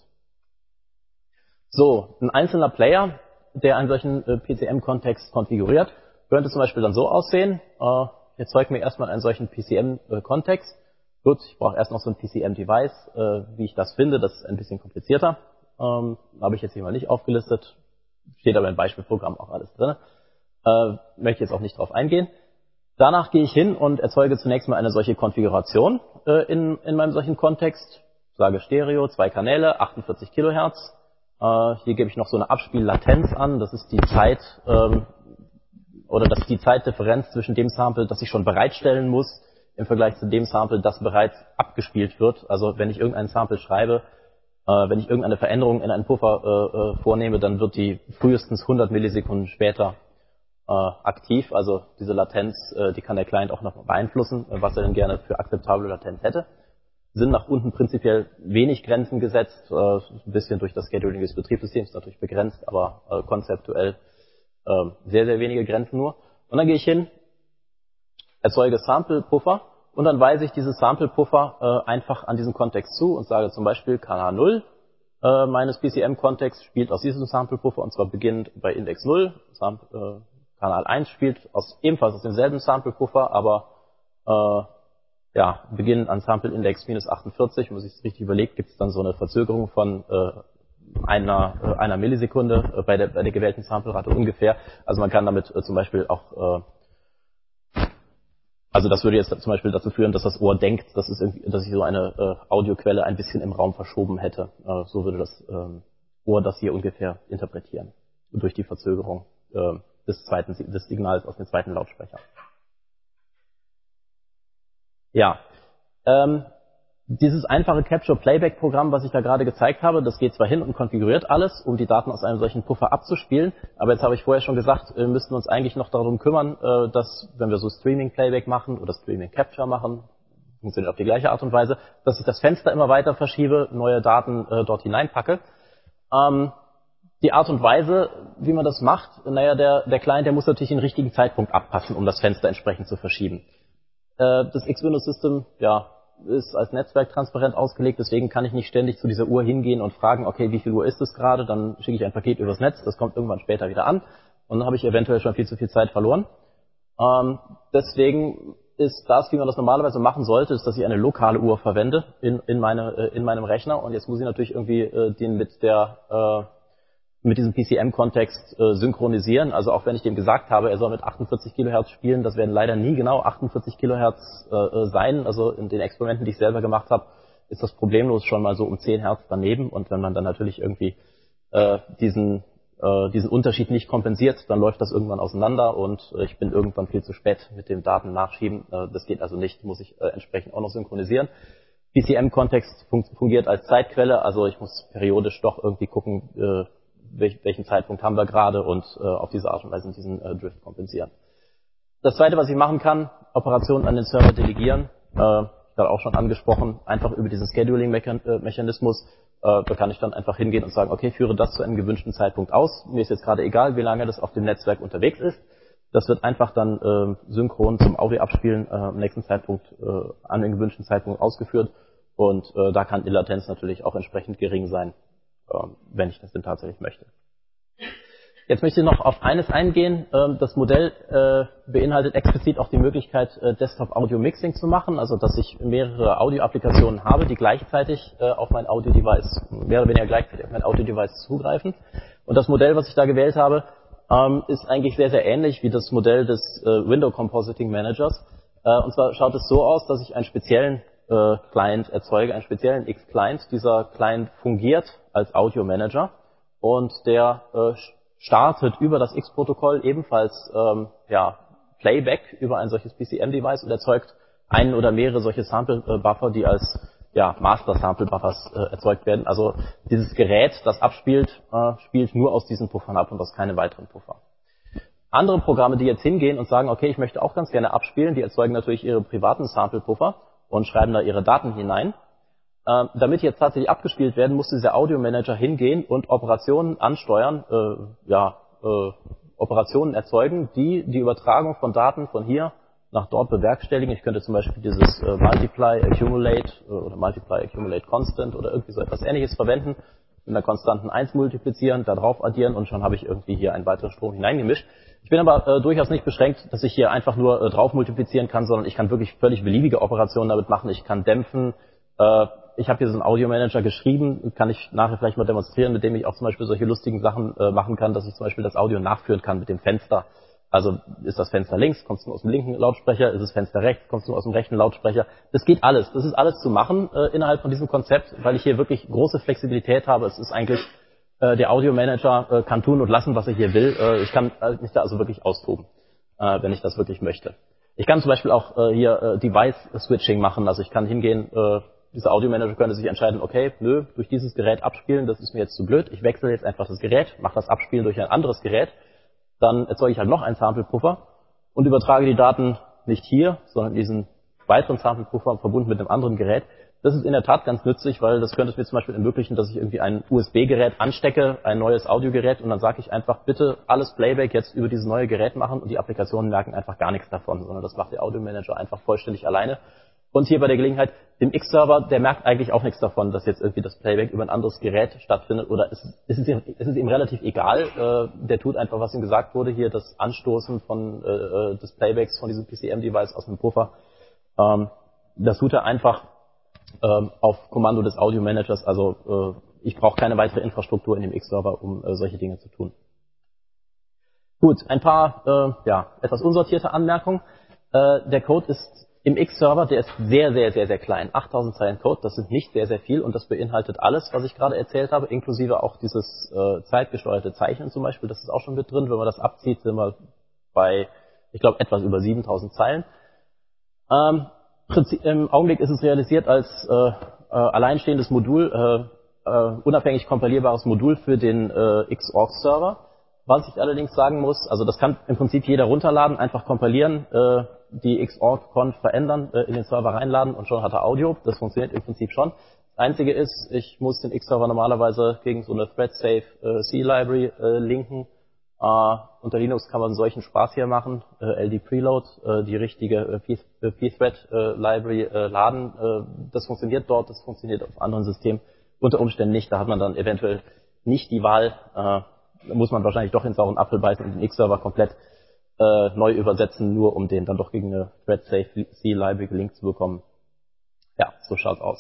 So, ein einzelner Player, der einen solchen PCM-Kontext konfiguriert, könnte zum Beispiel dann so aussehen. Ich erzeuge mir erstmal einen solchen PCM-Kontext. Gut, ich brauche erst noch so ein PCM-Device. Wie ich das finde, das ist ein bisschen komplizierter. Habe ich jetzt hier mal nicht aufgelistet. Steht aber im Beispielprogramm auch alles drin. Möchte jetzt auch nicht drauf eingehen. Danach gehe ich hin und erzeuge zunächst mal eine solche Konfiguration in meinem solchen Kontext. Sage Stereo, 2 Kanäle, 48 Kilohertz. Hier gebe ich noch so eine Abspiellatenz an. Das ist die Zeit, oder dass die Zeitdifferenz zwischen dem Sample, das ich schon bereitstellen muss, im Vergleich zu dem Sample, das bereits abgespielt wird. Also wenn ich irgendein Sample schreibe, wenn ich irgendeine Veränderung in einen Puffer vornehme, dann wird die frühestens 100 Millisekunden später aktiv. Also diese Latenz, die kann der Client auch noch beeinflussen, was er denn gerne für akzeptable Latenz hätte. Sind nach unten prinzipiell wenig Grenzen gesetzt, ein bisschen durch das Scheduling des Betriebssystems natürlich begrenzt, aber konzeptuell sehr, sehr wenige Grenzen nur. Und dann gehe ich hin, erzeuge Sample-Puffer und dann weise ich diese Sample-Puffer einfach an diesen Kontext zu und sage zum Beispiel Kanal 0 meines PCM-Kontexts spielt aus diesem Sample-Puffer und zwar beginnend bei Index 0. Kanal 1 spielt ebenfalls aus demselben Sample-Puffer, aber beginnend an Sample-Index minus 48. Wenn man sich das richtig überlegt, gibt es dann so eine Verzögerung von einer Millisekunde bei der gewählten Sample-Rate ungefähr. Also man kann damit zum Beispiel auch also das würde jetzt zum Beispiel dazu führen, dass das Ohr denkt, dass ich so eine Audioquelle ein bisschen im Raum verschoben hätte. So würde das Ohr das hier ungefähr interpretieren, durch die Verzögerung des Signals aus dem zweiten Lautsprecher. Ja, dieses einfache Capture-Playback-Programm, was ich da gerade gezeigt habe, das geht zwar hin und konfiguriert alles, um die Daten aus einem solchen Puffer abzuspielen, aber jetzt habe ich vorher schon gesagt, wir müssten uns eigentlich noch darum kümmern, dass, wenn wir so Streaming-Playback machen oder Streaming-Capture machen, funktioniert auf die gleiche Art und Weise, dass ich das Fenster immer weiter verschiebe, neue Daten dort hineinpacke. Die Art und Weise, wie man das macht, naja, der Client, der muss natürlich den richtigen Zeitpunkt abpassen, um das Fenster entsprechend zu verschieben. Das X-Window-System, ist als Netzwerk transparent ausgelegt, deswegen kann ich nicht ständig zu dieser Uhr hingehen und fragen, okay, wie viel Uhr ist es gerade, dann schicke ich ein Paket übers Netz, das kommt irgendwann später wieder an und dann habe ich eventuell schon viel zu viel Zeit verloren. Deswegen ist das, wie man das normalerweise machen sollte, ist, dass ich eine lokale Uhr verwende in meinem Rechner und jetzt muss ich natürlich irgendwie den mit diesem PCM-Kontext synchronisieren. Also auch wenn ich dem gesagt habe, er soll mit 48 Kilohertz spielen, das werden leider nie genau 48 Kilohertz sein. Also in den Experimenten, die ich selber gemacht habe, ist das problemlos schon mal so um 10 Hertz daneben. Und wenn man dann natürlich irgendwie diesen Unterschied nicht kompensiert, dann läuft das irgendwann auseinander und ich bin irgendwann viel zu spät mit dem Daten nachschieben. Das geht also nicht, muss ich entsprechend auch noch synchronisieren. PCM-Kontext fungiert als Zeitquelle, also ich muss periodisch doch irgendwie gucken, welchen Zeitpunkt haben wir gerade und auf diese Art und Weise diesen Drift kompensieren. Das Zweite, was ich machen kann, Operationen an den Server delegieren, gerade auch schon angesprochen, einfach über diesen Scheduling-Mechanismus, da kann ich dann einfach hingehen und sagen, okay, führe das zu einem gewünschten Zeitpunkt aus. Mir ist jetzt gerade egal, wie lange das auf dem Netzwerk unterwegs ist. Das wird einfach dann synchron zum Audio-Abspielen am nächsten Zeitpunkt, an den gewünschten Zeitpunkt ausgeführt und da kann die Latenz natürlich auch entsprechend gering sein, wenn ich das denn tatsächlich möchte. Jetzt möchte ich noch auf eines eingehen. Das Modell beinhaltet explizit auch die Möglichkeit, Desktop-Audio-Mixing zu machen, also dass ich mehrere Audio-Applikationen habe, die gleichzeitig auf mein Audio-Device, mehr oder weniger gleichzeitig auf mein Audio-Device zugreifen. Und das Modell, was ich da gewählt habe, ist eigentlich sehr, sehr ähnlich wie das Modell des Window Compositing Managers. Und zwar schaut es so aus, dass ich einen speziellen Client erzeuge, einen speziellen X-Client. Dieser Client fungiert als Audio-Manager und der startet über das X-Protokoll ebenfalls Playback über ein solches PCM-Device und erzeugt einen oder mehrere solche Sample-Buffer, die als Master-Sample-Buffers erzeugt werden. Also dieses Gerät, das abspielt, spielt nur aus diesen Puffern ab und aus keine weiteren Puffer. Andere Programme, die jetzt hingehen und sagen, okay, ich möchte auch ganz gerne abspielen, die erzeugen natürlich ihre privaten Sample-Puffer und schreiben da ihre Daten hinein. Damit jetzt tatsächlich abgespielt werden, muss dieser Audio-Manager hingehen und Operationen ansteuern, Operationen erzeugen, die die Übertragung von Daten von hier nach dort bewerkstelligen. Ich könnte zum Beispiel dieses Multiply Accumulate oder Multiply Accumulate Constant oder irgendwie so etwas Ähnliches verwenden, mit einer konstanten 1 multiplizieren, da drauf addieren und schon habe ich irgendwie hier einen weiteren Strom hineingemischt. Ich bin aber durchaus nicht beschränkt, dass ich hier einfach nur drauf multiplizieren kann, sondern ich kann wirklich völlig beliebige Operationen damit machen. Ich kann dämpfen. Ich habe hier so einen Audio-Manager geschrieben, kann ich nachher vielleicht mal demonstrieren, mit dem ich auch zum Beispiel solche lustigen Sachen machen kann, dass ich zum Beispiel das Audio nachführen kann mit dem Fenster. Also ist das Fenster links, kommt es nur aus dem linken Lautsprecher, ist das Fenster rechts, kommt es nur aus dem rechten Lautsprecher. Das geht alles. Das ist alles zu machen innerhalb von diesem Konzept, weil ich hier wirklich große Flexibilität habe. Es ist eigentlich, der Audio-Manager kann tun und lassen, was er hier will. Ich kann mich da also wirklich austoben. wenn ich das wirklich möchte. Ich kann zum Beispiel auch hier Device-Switching machen, also ich kann hingehen, dieser Audio-Manager könnte sich entscheiden, okay, nö, durch dieses Gerät abspielen, das ist mir jetzt zu blöd, ich wechsle jetzt einfach das Gerät, mache das Abspielen durch ein anderes Gerät, dann erzeuge ich halt noch einen Sample-Puffer und übertrage die Daten nicht hier, sondern diesen weiteren Sample-Puffer verbunden mit einem anderen Gerät. Das ist in der Tat ganz nützlich, weil das könnte es mir zum Beispiel ermöglichen, dass ich irgendwie ein USB-Gerät anstecke, ein neues Audiogerät, und dann sage ich einfach, bitte alles Playback jetzt über dieses neue Gerät machen, und die Applikationen merken einfach gar nichts davon, sondern das macht der Audio-Manager einfach vollständig alleine. Und hier bei der Gelegenheit, dem X-Server, der merkt eigentlich auch nichts davon, dass jetzt irgendwie das Playback über ein anderes Gerät stattfindet, oder es ist ihm relativ egal, der tut einfach, was ihm gesagt wurde, hier das Anstoßen des Playbacks von diesem PCM-Device aus dem Puffer. Das tut er einfach auf Kommando des Audio-Managers, also ich brauche keine weitere Infrastruktur in dem X-Server, um solche Dinge zu tun. Gut, ein paar etwas unsortierte Anmerkungen. Der Code ist im X-Server, der ist sehr, sehr, sehr, sehr klein. 8000 Zeilen Code, das sind nicht sehr, sehr viel, und das beinhaltet alles, was ich gerade erzählt habe, inklusive auch dieses zeitgesteuerte Zeichnen zum Beispiel, das ist auch schon mit drin. Wenn man das abzieht, sind wir bei, ich glaube, etwas über 7000 Zeilen. Im Augenblick ist es realisiert als alleinstehendes Modul, unabhängig kompilierbares Modul für den Xorg-Server. Was ich allerdings sagen muss, also das kann im Prinzip jeder runterladen, einfach kompilieren, die Xorg-Conf verändern, in den Server reinladen, und schon hat er Audio. Das funktioniert im Prinzip schon. Das Einzige ist, ich muss den X-Server normalerweise gegen so eine Thread-Safe C-Library linken. Unter Linux kann man solchen Spaß hier machen, LD Preload, die richtige pthread-Library laden. Das funktioniert dort, das funktioniert auf anderen Systemen unter Umständen nicht. Da hat man dann eventuell nicht die Wahl. Da muss man wahrscheinlich doch in sauren Apfel beißen und den X-Server komplett neu übersetzen, nur um den dann doch gegen eine Thread-Safe C-Library gelinkt zu bekommen. Ja, so schaut's aus.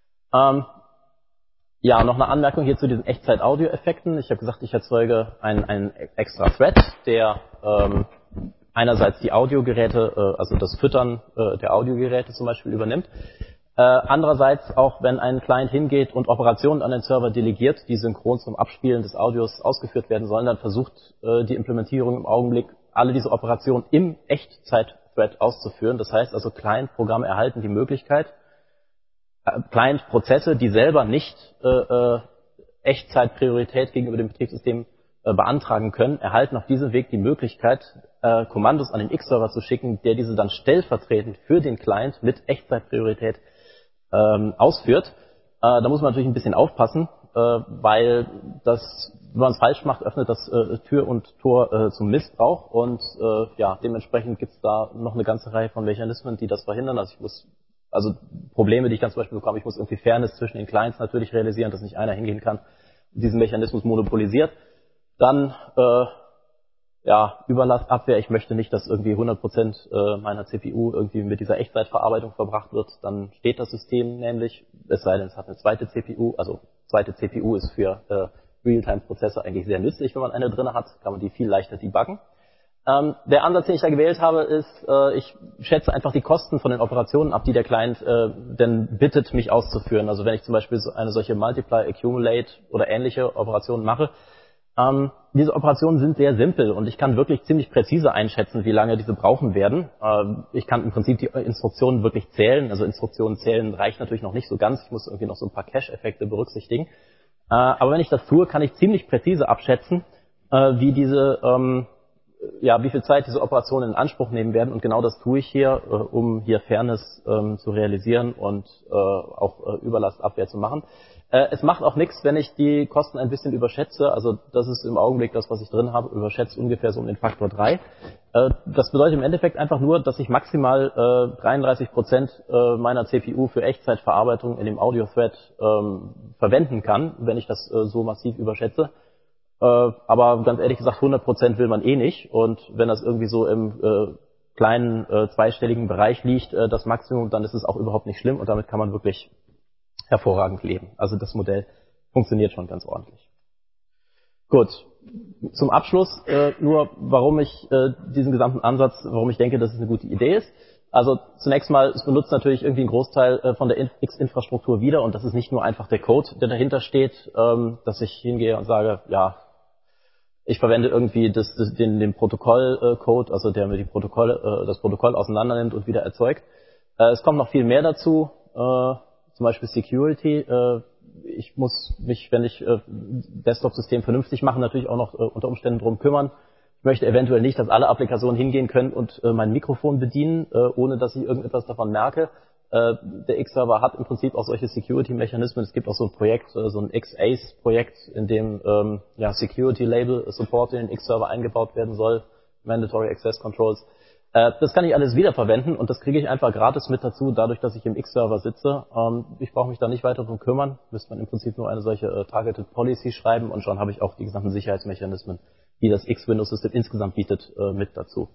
Ja, noch eine Anmerkung hier zu diesen Echtzeit-Audio-Effekten. Ich habe gesagt, ich erzeuge einen extra Thread, der einerseits die Audiogeräte, also das Füttern der Audiogeräte zum Beispiel übernimmt. Andererseits auch, wenn ein Client hingeht und Operationen an den Server delegiert, die synchron zum Abspielen des Audios ausgeführt werden sollen, dann versucht die Implementierung im Augenblick, alle diese Operationen im Echtzeit-Thread auszuführen. Das heißt also, Client-Programme erhalten die Möglichkeit, Client-Prozesse, die selber nicht Echtzeit-Priorität gegenüber dem Betriebssystem beantragen können, erhalten auf diesem Weg die Möglichkeit, Kommandos an den X-Server zu schicken, der diese dann stellvertretend für den Client mit Echtzeit-Priorität ausführt. Da muss man natürlich ein bisschen aufpassen, weil das, wenn man es falsch macht, öffnet das Tür und Tor zum Missbrauch, und dementsprechend gibt es da noch eine ganze Reihe von Mechanismen, die das verhindern. Also Probleme, die ich dann zum Beispiel bekomme, ich muss irgendwie Fairness zwischen den Clients natürlich realisieren, dass nicht einer hingehen kann, diesen Mechanismus monopolisiert. Dann Überlastabwehr, ich möchte nicht, dass irgendwie 100% meiner CPU irgendwie mit dieser Echtzeitverarbeitung verbracht wird, dann steht das System nämlich, es sei denn, es hat eine zweite CPU, also zweite CPU ist für Realtime-Prozesse eigentlich sehr nützlich, wenn man eine drin hat, kann man die viel leichter debuggen. Der Ansatz, den ich da gewählt habe, ist, ich schätze einfach die Kosten von den Operationen ab, die der Client denn bittet, mich auszuführen. Also wenn ich zum Beispiel eine solche Multiply, Accumulate oder ähnliche Operationen mache, diese Operationen sind sehr simpel, und ich kann wirklich ziemlich präzise einschätzen, wie lange diese brauchen werden. Ich kann im Prinzip die Instruktionen wirklich zählen. Also Instruktionen zählen reicht natürlich noch nicht so ganz. Ich muss irgendwie noch so ein paar Cache-Effekte berücksichtigen. Aber wenn ich das tue, kann ich ziemlich präzise abschätzen, wie viel Zeit diese Operationen in Anspruch nehmen werden, und genau das tue ich hier, um hier Fairness zu realisieren und auch Überlastabwehr zu machen. Es macht auch nichts, wenn ich die Kosten ein bisschen überschätze, also das ist im Augenblick das, was ich drin habe, überschätzt ungefähr so um den Faktor 3. Das bedeutet im Endeffekt einfach nur, dass ich maximal 33% meiner CPU für Echtzeitverarbeitung in dem Audio-Thread verwenden kann, wenn ich das so massiv überschätze. Aber ganz ehrlich gesagt, 100% will man eh nicht. Und wenn das irgendwie so im kleinen zweistelligen Bereich liegt, das Maximum, dann ist es auch überhaupt nicht schlimm, und damit kann man wirklich hervorragend leben. Also das Modell funktioniert schon ganz ordentlich. Gut, zum Abschluss nur, warum ich diesen gesamten Ansatz, warum ich denke, dass es eine gute Idee ist. Also zunächst mal, es benutzt natürlich irgendwie einen Großteil von der X-Infrastruktur wieder, und das ist nicht nur einfach der Code, der dahinter steht, dass ich hingehe und sage, ja, Ich verwende irgendwie den Protokollcode, also der mir das Protokoll auseinandernimmt und wieder erzeugt. Es kommt noch viel mehr dazu, zum Beispiel Security. Ich muss mich, wenn ich Desktop-System vernünftig mache, natürlich auch noch unter Umständen drum kümmern. Ich möchte eventuell nicht, dass alle Applikationen hingehen können und mein Mikrofon bedienen, ohne dass ich irgendetwas davon merke. Der X-Server hat im Prinzip auch solche Security-Mechanismen. Es gibt auch so ein Projekt, so ein X-Ace-Projekt, in dem Security-Label-Support in den X-Server eingebaut werden soll, Mandatory Access Controls. Das kann ich alles wiederverwenden und das kriege ich einfach gratis mit dazu, dadurch, dass ich im X-Server sitze. Ich brauche mich da nicht weiter drum kümmern. Müsste man im Prinzip nur eine solche Targeted Policy schreiben und schon habe ich auch die gesamten Sicherheitsmechanismen, die das X-Windows-System insgesamt bietet, mit dazu.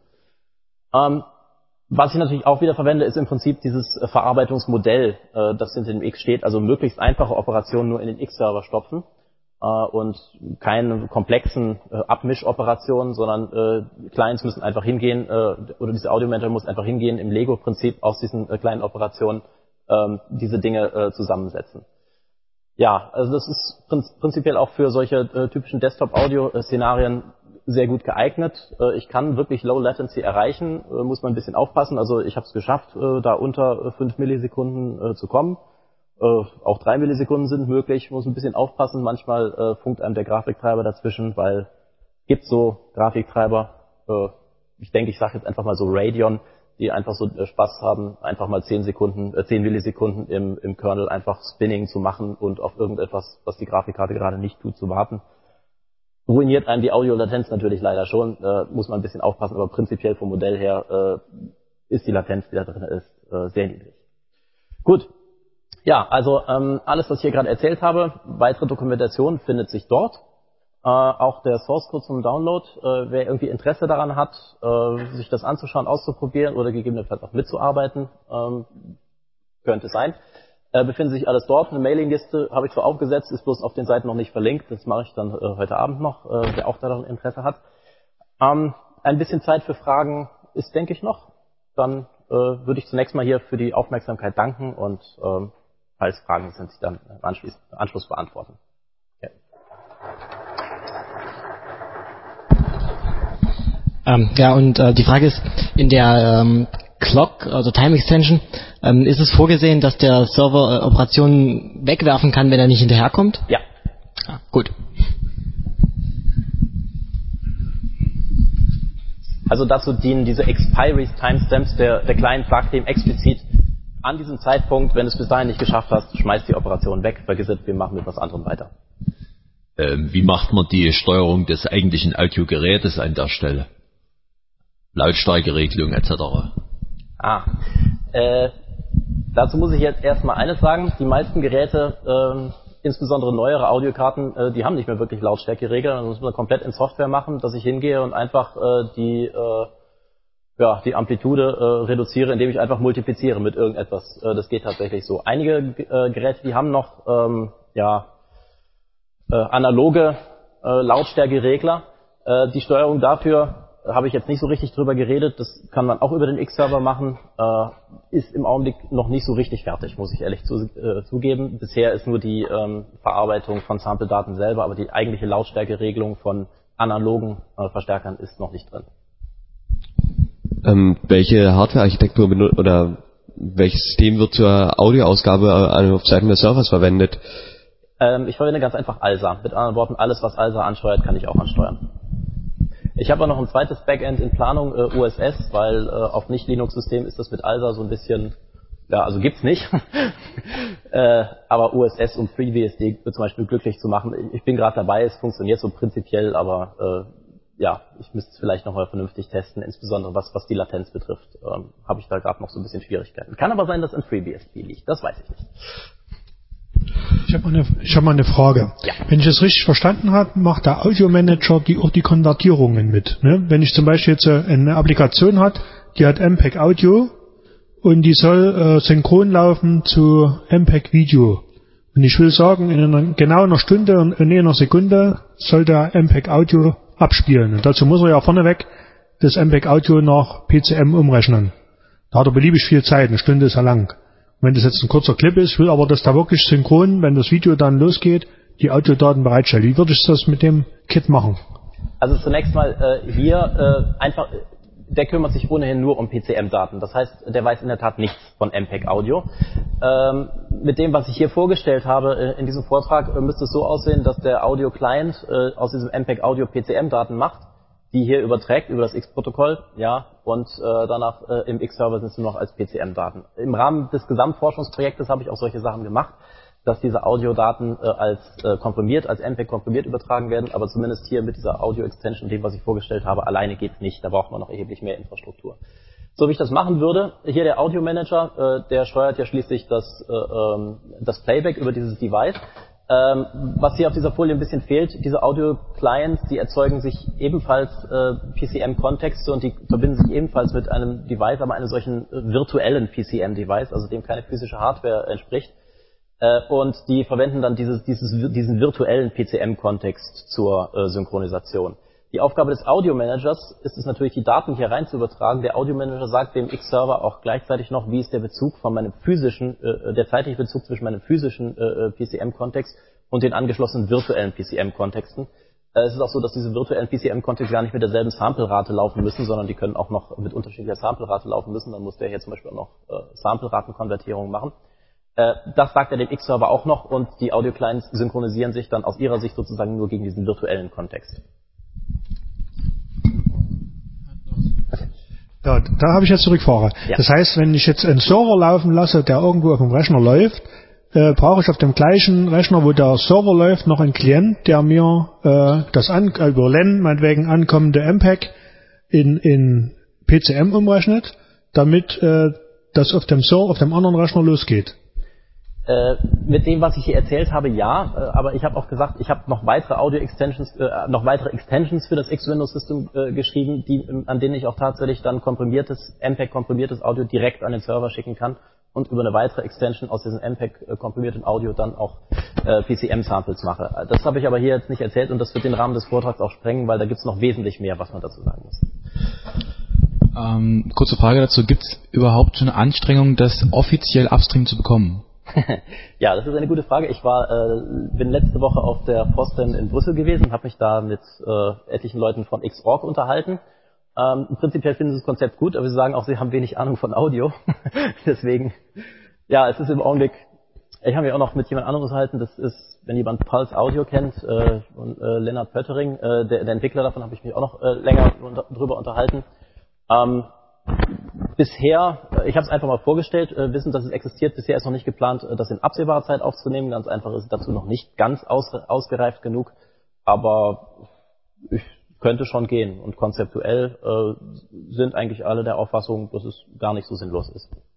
Was ich natürlich auch wieder verwende, ist im Prinzip dieses Verarbeitungsmodell, das hinter dem X steht, also möglichst einfache Operationen nur in den X-Server stopfen und keine komplexen Abmischoperationen, sondern Clients müssen einfach hingehen, oder diese Audio-Manager muss einfach hingehen, im Lego-Prinzip aus diesen kleinen Operationen diese Dinge zusammensetzen. Ja, also das ist prinzipiell auch für solche typischen Desktop-Audio-Szenarien sehr gut geeignet. Ich kann wirklich Low Latency erreichen, muss man ein bisschen aufpassen. Also ich habe es geschafft, da unter 5 Millisekunden zu kommen. Auch 3 Millisekunden sind möglich, muss ein bisschen aufpassen. Manchmal funkt einem der Grafiktreiber dazwischen, weil gibt so Grafiktreiber, ich sage jetzt einfach mal so Radeon, die einfach so Spaß haben, einfach mal 10 Millisekunden im Kernel einfach Spinning zu machen und auf irgendetwas, was die Grafikkarte gerade nicht tut, zu warten. Ruiniert einem die Audio-Latenz natürlich leider schon, muss man ein bisschen aufpassen, aber prinzipiell vom Modell her ist die Latenz, die da drin ist, sehr niedrig. Gut, ja, also alles, was ich hier gerade erzählt habe, weitere Dokumentation findet sich dort. Auch der Source Code zum Download, wer irgendwie Interesse daran hat, sich das anzuschauen, auszuprobieren oder gegebenenfalls auch mitzuarbeiten, könnte sein. Befindet sich alles dort. Eine Mailingliste habe ich zwar aufgesetzt, ist bloß auf den Seiten noch nicht verlinkt. Das mache ich dann heute Abend noch, wer auch daran Interesse hat. Ein bisschen Zeit für Fragen ist, denke ich, noch. Dann würde ich zunächst mal hier für die Aufmerksamkeit danken und falls Fragen sind, sich dann im Anschluss beantworten. Okay. Die Frage ist, in der Clock, also Time Extension, ist es vorgesehen, dass der Server Operationen wegwerfen kann, wenn er nicht hinterherkommt? Ja. Gut. Also dazu dienen diese Expiry Timestamps. Der Client sagt dem explizit, an diesem Zeitpunkt, wenn du es bis dahin nicht geschafft hast, schmeiß die Operation weg, vergiss es, wir machen mit was anderem weiter. Wie macht man die Steuerung des eigentlichen Audiogerätes an der Stelle? Lautstärkeregelung etc. Dazu muss ich jetzt erstmal eines sagen. Die meisten Geräte, insbesondere neuere Audiokarten, die haben nicht mehr wirklich Lautstärkeregeln. Das muss man komplett in Software machen, dass ich hingehe und einfach die Amplitude reduziere, indem ich einfach multipliziere mit irgendetwas. Das geht tatsächlich so. Einige Geräte, die haben noch analoge Lautstärkeregler. Die Steuerung dafür habe ich jetzt nicht so richtig drüber geredet. Das kann man auch über den X-Server machen. Ist im Augenblick noch nicht so richtig fertig, muss ich ehrlich zugeben. Bisher ist nur die Verarbeitung von Sample-Daten selber, aber die eigentliche Lautstärkeregelung von analogen Verstärkern ist noch nicht drin. Welche Hardware-Architektur oder welches System wird zur Audioausgabe auf Seiten des Servers verwendet? Ich verwende ganz einfach ALSA. Mit anderen Worten, alles, was ALSA ansteuert, kann ich auch ansteuern. Ich habe aber noch ein zweites Backend in Planung, USS, weil auf Nicht-Linux-Systemen ist das mit ALSA so ein bisschen, also gibt's nicht. Aber USS, um FreeBSD zum Beispiel glücklich zu machen. Ich bin gerade dabei, es funktioniert so prinzipiell, aber ich müsste es vielleicht nochmal vernünftig testen, insbesondere was die Latenz betrifft. Habe ich da gerade noch so ein bisschen Schwierigkeiten. Kann aber sein, dass an FreeBSD liegt, das weiß ich nicht. Ich habe mal eine Frage. Ja. Wenn ich es richtig verstanden habe, macht der Audio-Manager auch die Konvertierungen mit. Ne? Wenn ich zum Beispiel jetzt eine Applikation hat, die hat MPEG Audio und die soll synchron laufen zu MPEG Video. Und ich will sagen, in genau einer Stunde und in einer Sekunde soll der MPEG Audio abspielen. Und dazu muss er ja vorneweg das MPEG Audio nach PCM umrechnen. Da hat er beliebig viel Zeit, eine Stunde ist ja lang. Wenn das jetzt ein kurzer Clip ist, will aber, dass da wirklich synchron, wenn das Video dann losgeht, die Audiodaten bereitstellt. Wie würde ich das mit dem Kit machen? Also zunächst mal einfach, der kümmert sich ohnehin nur um PCM-Daten. Das heißt, der weiß in der Tat nichts von MPEG-Audio. Mit dem, was ich hier vorgestellt habe in diesem Vortrag, müsste es so aussehen, dass der Audio-Client aus diesem MPEG-Audio PCM-Daten macht, die hier überträgt über das X-Protokoll, ja, und danach im X-Server sind es nur noch als PCM-Daten. Im Rahmen des Gesamtforschungsprojektes habe ich auch solche Sachen gemacht, dass diese Audiodaten als komprimiert, als MPEG komprimiert übertragen werden, aber zumindest hier mit dieser Audio-Extension, dem, was ich vorgestellt habe, alleine geht's nicht. Da braucht man noch erheblich mehr Infrastruktur. So wie ich das machen würde, hier der Audio-Manager, der steuert ja schließlich das Playback über dieses Device. Was hier auf dieser Folie ein bisschen fehlt, diese Audio-Clients, die erzeugen sich ebenfalls PCM-Kontexte und die verbinden sich ebenfalls mit einem Device, aber einem solchen virtuellen PCM-Device, also dem keine physische Hardware entspricht. Und die verwenden dann diesen virtuellen PCM-Kontext zur Synchronisation. Die Aufgabe des Audio-Managers ist es natürlich, die Daten hier rein zu übertragen. Der Audio-Manager sagt dem X-Server auch gleichzeitig noch, wie ist der Bezug von meinem physischen, der zeitliche Bezug zwischen meinem physischen PCM-Kontext und den angeschlossenen virtuellen PCM-Kontexten. Es ist auch so, dass diese virtuellen PCM-Kontexte gar nicht mit derselben Sample-Rate laufen müssen, sondern die können auch noch mit unterschiedlicher Sample-Rate laufen müssen. Dann muss der hier zum Beispiel auch noch Sample-Raten-Konvertierung machen. Das sagt er dem X-Server auch noch und die Audio-Clients synchronisieren sich dann aus ihrer Sicht sozusagen nur gegen diesen virtuellen Kontext. Ja, da habe ich jetzt Rückfrage. Ja. Das heißt, wenn ich jetzt einen Server laufen lasse, der irgendwo auf dem Rechner läuft, brauche ich auf dem gleichen Rechner, wo der Server läuft, noch einen Klient, der mir das über LAN meinetwegen ankommende MPEG in PCM umrechnet, damit das auf dem anderen Rechner losgeht. Mit dem, was ich hier erzählt habe, ja, aber ich habe auch gesagt, ich habe noch weitere Audio-Extensions, noch weitere Extensions für das X-Windows-System geschrieben, an denen ich auch tatsächlich dann MPEG-komprimiertes Audio direkt an den Server schicken kann und über eine weitere Extension aus diesem MPEG-komprimierten Audio dann auch PCM-Samples mache. Das habe ich aber hier jetzt nicht erzählt und das wird den Rahmen des Vortrags auch sprengen, weil da gibt es noch wesentlich mehr, was man dazu sagen muss. Kurze Frage dazu, gibt es überhaupt schon eine Anstrengung, das offiziell upstream zu bekommen? Ja, das ist eine gute Frage. Ich bin letzte Woche auf der FOSDEM in Brüssel gewesen, habe mich da mit etlichen Leuten von Xorg unterhalten. Prinzipiell finden sie das Konzept gut, aber sie sagen auch, sie haben wenig Ahnung von Audio. Deswegen, ja, es ist im Augenblick, ich habe mich auch noch mit jemand anderem unterhalten, das ist, wenn jemand Pulse Audio kennt, und Lennart Pöttering, der Entwickler davon, habe ich mich auch noch länger drüber unterhalten. Bisher, ich habe es einfach mal vorgestellt, wissen, dass es existiert. Bisher ist noch nicht geplant, das in absehbarer Zeit aufzunehmen. Ganz einfach ist es dazu noch nicht ganz ausgereift genug, aber könnte schon gehen. Und konzeptuell sind eigentlich alle der Auffassung, dass es gar nicht so sinnlos ist.